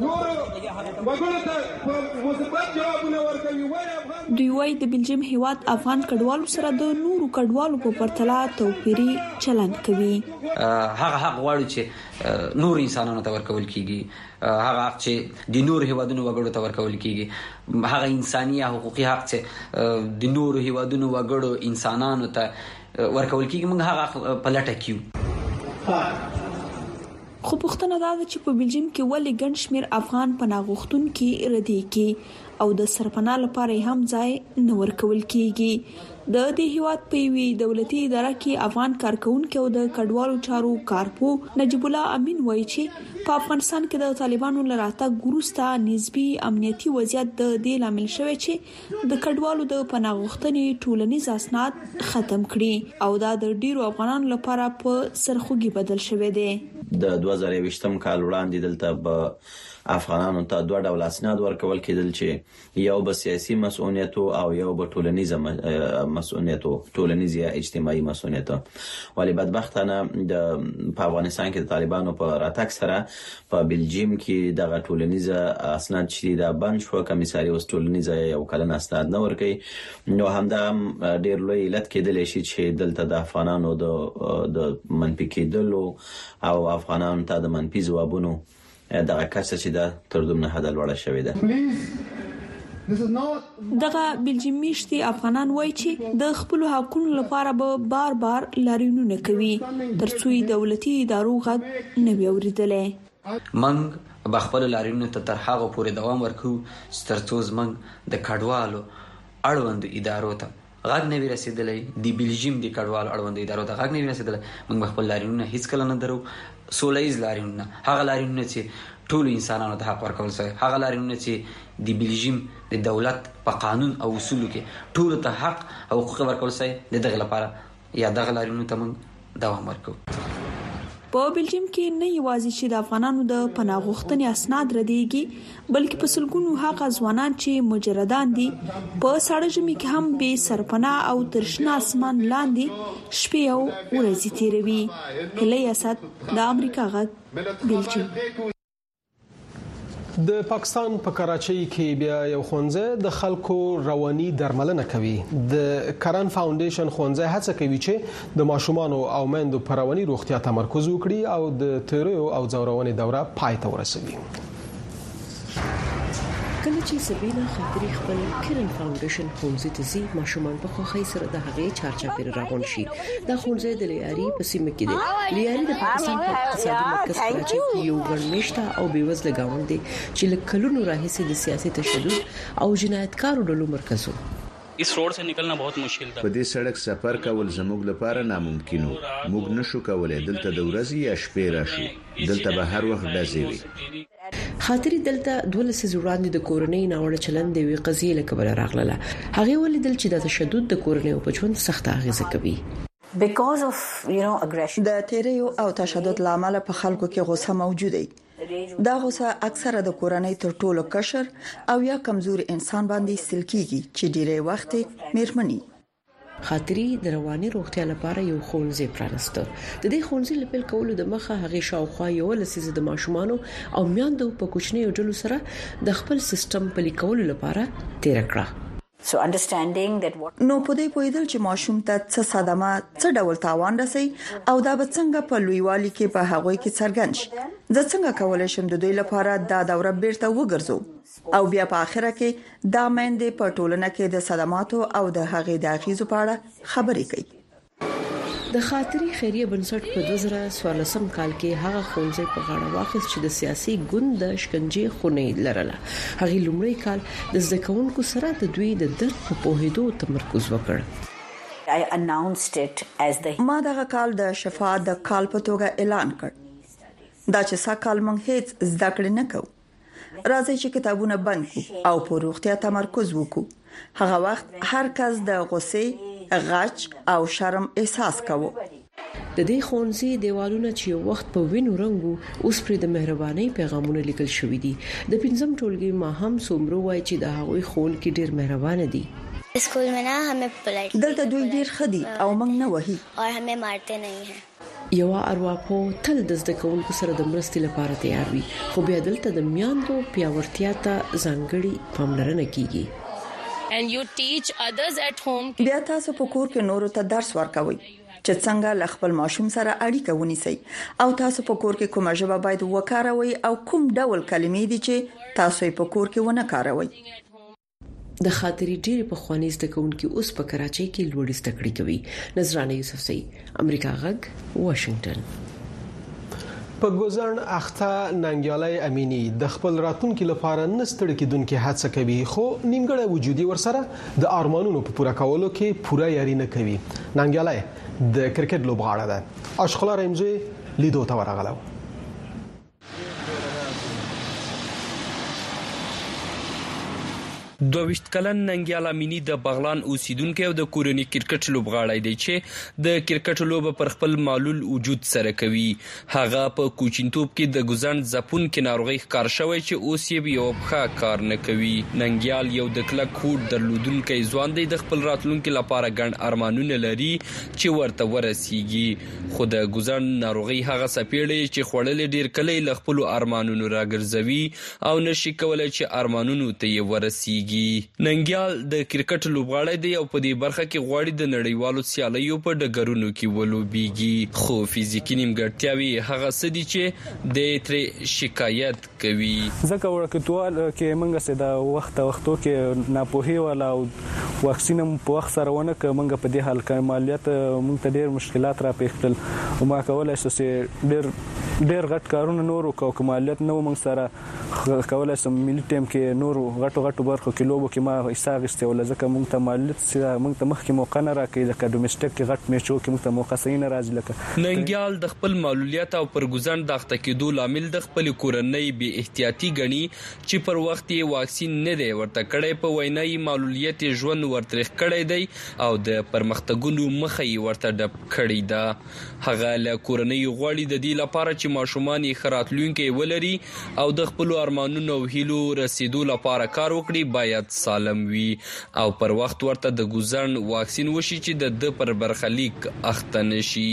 دوی وايي د بلجیم هیواد افغان کډوالو سره د نورو کډوالو په پرتله توپیري چلند کوي. هغه حق غواړي چې نور انسانانو ته ورکول کیږي، هغه حق چې د نور هیوادونو وګړو ته ورکول کیږي، هغه انساني او حقوقي حق چې د نور هیوادونو وګړو انسانانو ته ورکول کیږي موږ هغه په لټه کیو. خو پوښتنه دا ده چې په بلجیم کې ولې ګڼ شمېر افغان پناه غوښتونکي ردی کې او د سرپناه لپاره هم ځای نه ورکول کیږي. د دې هیواد په وی دولتي اداره کې افغان کارکونکو او د کډوالو چارو کارپو نجیب الله امین وایي چې په افغانستان کې د طالبانو لراتګ وروسته نسبی امنیتي وضعیت د دې لامل شوی چې د کډوالو د پناه غوښتنې ټولنیز اسناد ختم کړي او دا د ډیرو افغانانو لپاره په سرخوږي بدل شوی دی. د دوه زره یوویشتم کال وړاندې دلته به افغانانو ته دوه ډول اسناد ورکول کېدل چې یو به سیاسي مسؤلیت او یو به ټولنیز مسؤلیت ټولنیز یا اجتماعي مسؤلیت. ولی بدبختانه د په افغانستان کې د طالبانو په راتګ سره په بلجیم کې دغه ټولنیز اسناد چې دا بند شو، کمیساري اوس ټولنیز یو کلن اسناد نه ورکوي. نو همدا ډیر لوی علت کېدلی شي چې دلته د افغانانو د د منفي کېدلو او افغانانو ته د منفي ځوابونو دغه کچه چې دا تر دومره حد لوړه شوې ده. دغه بلجیم میشتي افغانان وایي چې د خپل حقوقو لپاره به بار بار لاریونونه کوي ترڅو دولتي ادارو غږ نه ویوریدلې. موږ به خپل لاریونونه تر هغه پورې دوام ورکو ترڅو موږ د کډوالو اړوند ادارو ته غږ نه وي رسیدلې، د بلجیم د کډوالو اړوند ادارو ته غږ نه وي رسیدلې. موږ خپل لاریونونه هیڅ کله نه درو. سولهییز لاریونونه، هغه لاریونونه چې ټول انسانانو ته حق ورکول شوی، هغه لاریونونه چې د بلجیم د دولت په قانون او اصولو کې ټول ته حق او حقوق ورکول شوی، د دغه لپاره یا دغه لاریونونه ته موږ دوام ورکو. په بلجیم کې نه یوازې چې د افغانانو د پناه غوښتنې اسناد ردیږي بلکې په سلګونو هغه ځوانان چې مجردان دي په ساړه ژمي کې هم به سرپناه او ترشنا اسمان لاندې شپې او ورځې تیروي. هلي اسد د امریکا غږ بلجیم. د پاکستان په کراچۍ کې بیا یو ښوونځی د خلکو رواني درملنه کوي. د کرن فاونډیشن ښوونځی هڅه کوي چې د ماشومان او میندو پر رواني روغتیا تمرکز وکړي او د تیریو او ځورونې دوره پای ته ورسوي. کله چې سبینا خاطري خپل کرن فاونډیشن ښوونځي ته ځي ماشومان په خوښۍ سره د هغې چارچاپېره راغون شي. دا ښوونځی د لیاري په سیمه کې دی. لیاري د پاکستان په اقتصادي مرکز کراچۍ کې یو ګڼمېشته او بېوزله ګاونډ دی چې له کلونو راهیسې د سیاسي تشدد او جنایتکارو ډلو مرکز و. اس روډ سے نکلنا بہت مشکل تھا. په دې سړک سفر کول زموږ لپاره ناممکن و. موږ نشو کولای دلته د ورځې یا شپې راشو. دلته به هر وخت ډزې وي. خاطري دلته دولسه وړاندې د کورنۍ ناوړه چلند دی وی قضیه لکه راغله. هغه ولیدل چې د تشدد د کورنۍ په ژوند سخت اغیزه کوي. because of you know aggression د تیریو او تشدد لامل په خلکو کې غوسه موجوده وي. دا غوسه اکثره د کورنۍ تر ټولو کشر او یا کمزوري انسان باندې استل کیږي چې ډیری وخت میرمنې. خاطري د رواني روغتیا لپاره یو ښوونځی پرانسته. د دې ښوونځي لپاره کولو د مخه هغه شاوخوا یو لسیزه د ماشومانو او میاندو په کوچنیو ډلو سره د خپل سیستم پلي کولو لپاره تیر کړه. so understanding that what نو په دې پوهیدل چې ماشوم ته څه صدمه څه ډول تاوان رسي او دا به څنګه په لویوالي کې په هغوی کې څرګند شي. زه څنګه کولای شم د دوی لپاره دا دوره بیرته وګرځو او بیا په اخره کې دا مېندې په ټولنه کې د صدماتو او د هغې د اغیزو په اړه خبرې کوي. د خاطري خیریه بنسټ په دوه زره څوارلسم کال کې هغه خونځي په غاړه واخیست چې د سیاسي ګوند د شکنجې خونې لرله. هغه لومړی کال د زده کوونکو سره د دوی د درد په پوهېدو تمرکز وکړ. I announced it as the ما دغه کال د شفا د کال په توګه اعلان کړ. دا چې ساکال مونږ هیڅ زده کړې نه کوو. راځي چې کتابونه بند کړو او په روغتیا تمرکز وکړو. هغه وخت هر کس د غصې، غچ او شرم احساس کاوه. د دې خونځي دیوالونه چې وخت په وینو رنگو اوس پر د مهرباني پیغامونه لیکل شوې دي. د پنځم ټولګي ما هم څومره وای چې د هغوی خون کې ډیر مهربان دي. School में ना हमें पोलाइट دلته دوی ډیر خدي او موږ نه وهي और हमें मारते नहीं हैं. یو ارواپو تل د زده کوونکو سره د مرستې لپاره تیار وي، خو بیا دلته د میاندو پیاوړتیا ته ځانګړي پاملرنه کیږي. And you teach others at home. بیا تاسو په کور کې نورو ته درس ورکوي چې څنګه ل خپل ماشوم سره اړیکه ونیسي او تاسو په کور کې کومه ژبه باید وکاروي او کوم ډول کلمې دي چې تاسو په کور کې ونه کاروي. د خاطري ډېر په خواني زده کوونکي اوس په کراچۍ کې لوړ زده کړې کوي. نظرانه یوسفزئی، امریکا غږ، واشنگټن. په ګوزن اخته ننګیالي امینی د خپل راتلونکي لپاره نستړي کېدونکو هڅه کوي، خو نیمګړی وجودي ورسره د ارمانونو په پوره کولو کې پوره یاري نه کوي. ننګیالي د کرکټ لوبغاړه ده. اشخلا رمزي لیدو ته ورغلو. دوه کلن ننګیال امینی د بغلان اوسیدونکو او د کورنۍ کرکټ لوبغاړی دی چې د کرکټ لوبه پر خپل معلول وجود سره کوي. هغه په کوچینتوب کې د ګوزن زپون کې ناروغي ښکار شوی چې اوس یې یو ښه کار نه کوي. ننګیال یو د کلک هوډ درلودونکی ځوان دی، د خپل راتلونکي لپاره ګڼ ارمانونه لري چې ورته ورسیږي، خو د ګوزن ناروغي هغه سپېړې چې خوړلې ډیر کلی له خپل ارمانونو راګرځوي او نشي کولای چې ارمانونو ته یې ورسیږي. ننګیال د کرکټ لوبغاړی دی او په دې برخه کې غواړي د نړیوالو سیالیو په ډګرونو کې ولوبېږي، خو فزیکي نیمګړتیاوې هغه څه دي چې د ترې شکایت کوي. ځکه ورکتوال کې منګه سي د وخت وختو کې ناپوهي ولا او واکسین په وخت سره ونه ک منګه په دې حال کې مالیات مونږ ته ډېر مشکلات را پېښتل او ما کولای شو چې ډېر ډېر غټ کارونه نورو کو کمالیت نو موږ سره کولای شم ملي ټیم کې نورو غټو غټو برخو کې لوبو کې ما حصہ غوښته ول ځکه موږ ته مالیت سره موږ ته مخکې موقع نه راکې ځکه ډومېسټک کې غټ میچو کې موږ ته موقع صحیح نه راځي. لکه ننګیال د خپل معلولیت او پرګزن د اخته کېدو لامل د خپل کورنۍ بې احتیاطي غني چې پر وخت یې واکسین نه دی ورته کړی. په وینای معلولیت ژوند ورترخ کړی دی او د پرمختګونو مخه یې ورته ډب کړی ده. هغه له کورنۍ غواړي د دې لپاره چې ماشومان یې خراتلونکي ولري او د خپل ارمانونو او هیلو رسیدو لپاره کار وکړي، باید سالم وي او پر وخت ورته د ګوزن واکسین وشي چې د پر برخلیک اخته نشي.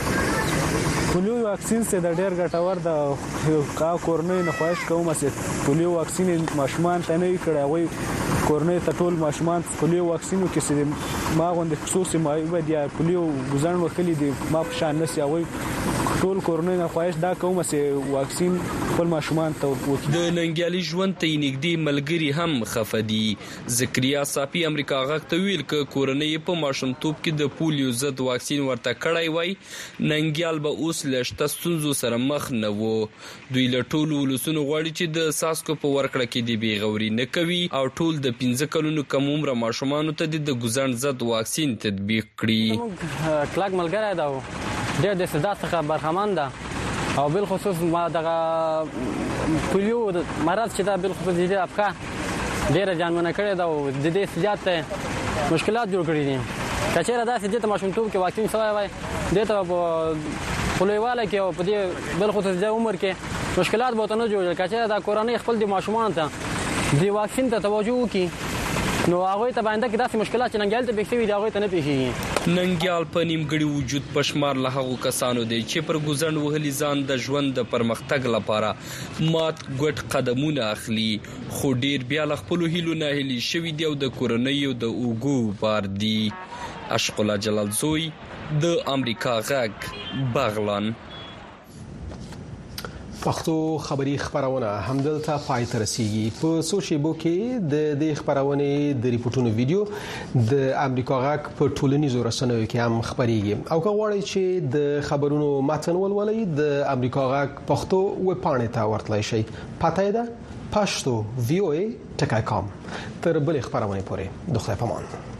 پولیو واکسین څخه د ډېر ګټور د کا کورنۍ نه خواهش کوم چې پولیو واکسین ماشومان ته نه کړي وي کورنۍ ته ټول ماشومان پولیو واکسینو کې چې ما غوند خصوصي مایوب دي پولیو ګزن وکړي دي ما په شان نسی او ټول کورنۍ نه خواهش دا کوم چې واکسین خپل ماشومان ته وکړي. د ننګیالي ژوند ته نږدې ملګری هم خفدي. ذکریا صافي امریکا غږ ته ویل ک کورنۍ په ماشومتوب کې د پولیو ضد واکسین ورته کړی وای، ننګیال به اوس لشته ستونزو سره مخ نه وو. دوی له ټولو ولسونو غواړي چې د ساسکو په ورکړه کې دی بیغوري نه کوي او ټول د پنځه کلونو کم عمر ماشومانو ته د ګوزن ضد واکسین تطبیق کړي. کلک ملګری دا ډېر د صدات څخه برخمن ده او بل خصوص ما دغه پولیو مرض چې دا بل خصوص دي افکا ډېر جانمنه کړی دا او د دې سجات مشکلات جوړ کړی دي. کچېره دا سجات ماشومتوب کې واکسین سوی وای دته په خلویواله کې او په دې بل خصوص د عمر کې مشکلات به نه جوړل. کچېره دا کورنۍ خپل د ماشومان ته دی واکسین ته توجه وکړي نو هغه ته باندې کې داسې مشکلات چې ننګیال ته بيخوي دا هغه ته نه پیښیږي. ننګیال په نیمګړي وجود پشمار له هغو کسانو دی چې پر ګوزن وهلي ځان د ژوند د پرمختګ لپاره مات ګډ قدمونه اخلي، خو ډیر بیا له خپل هیلو نه هلي شوی دی او د کورنۍ د اوګو بار دی. اشقلا جلال زوی د امریکا غږ بغلان. پښتو خبري خبرونه همدلته پای ته رسیدي په سوشيبو کې د دې خبرونه د ریپورتونو ویډیو د امریکا غاک په ټولنیزو رسنیو کې هم خبريږي او که غواړئ چې د خبرونو متن ولولئ د امریکا غاک پښتو ویب پاڼې ته ورتلئ شئ پته ده پښتو وی او ای ټکی کام تر بل خبرونه پورې د خدای پامان.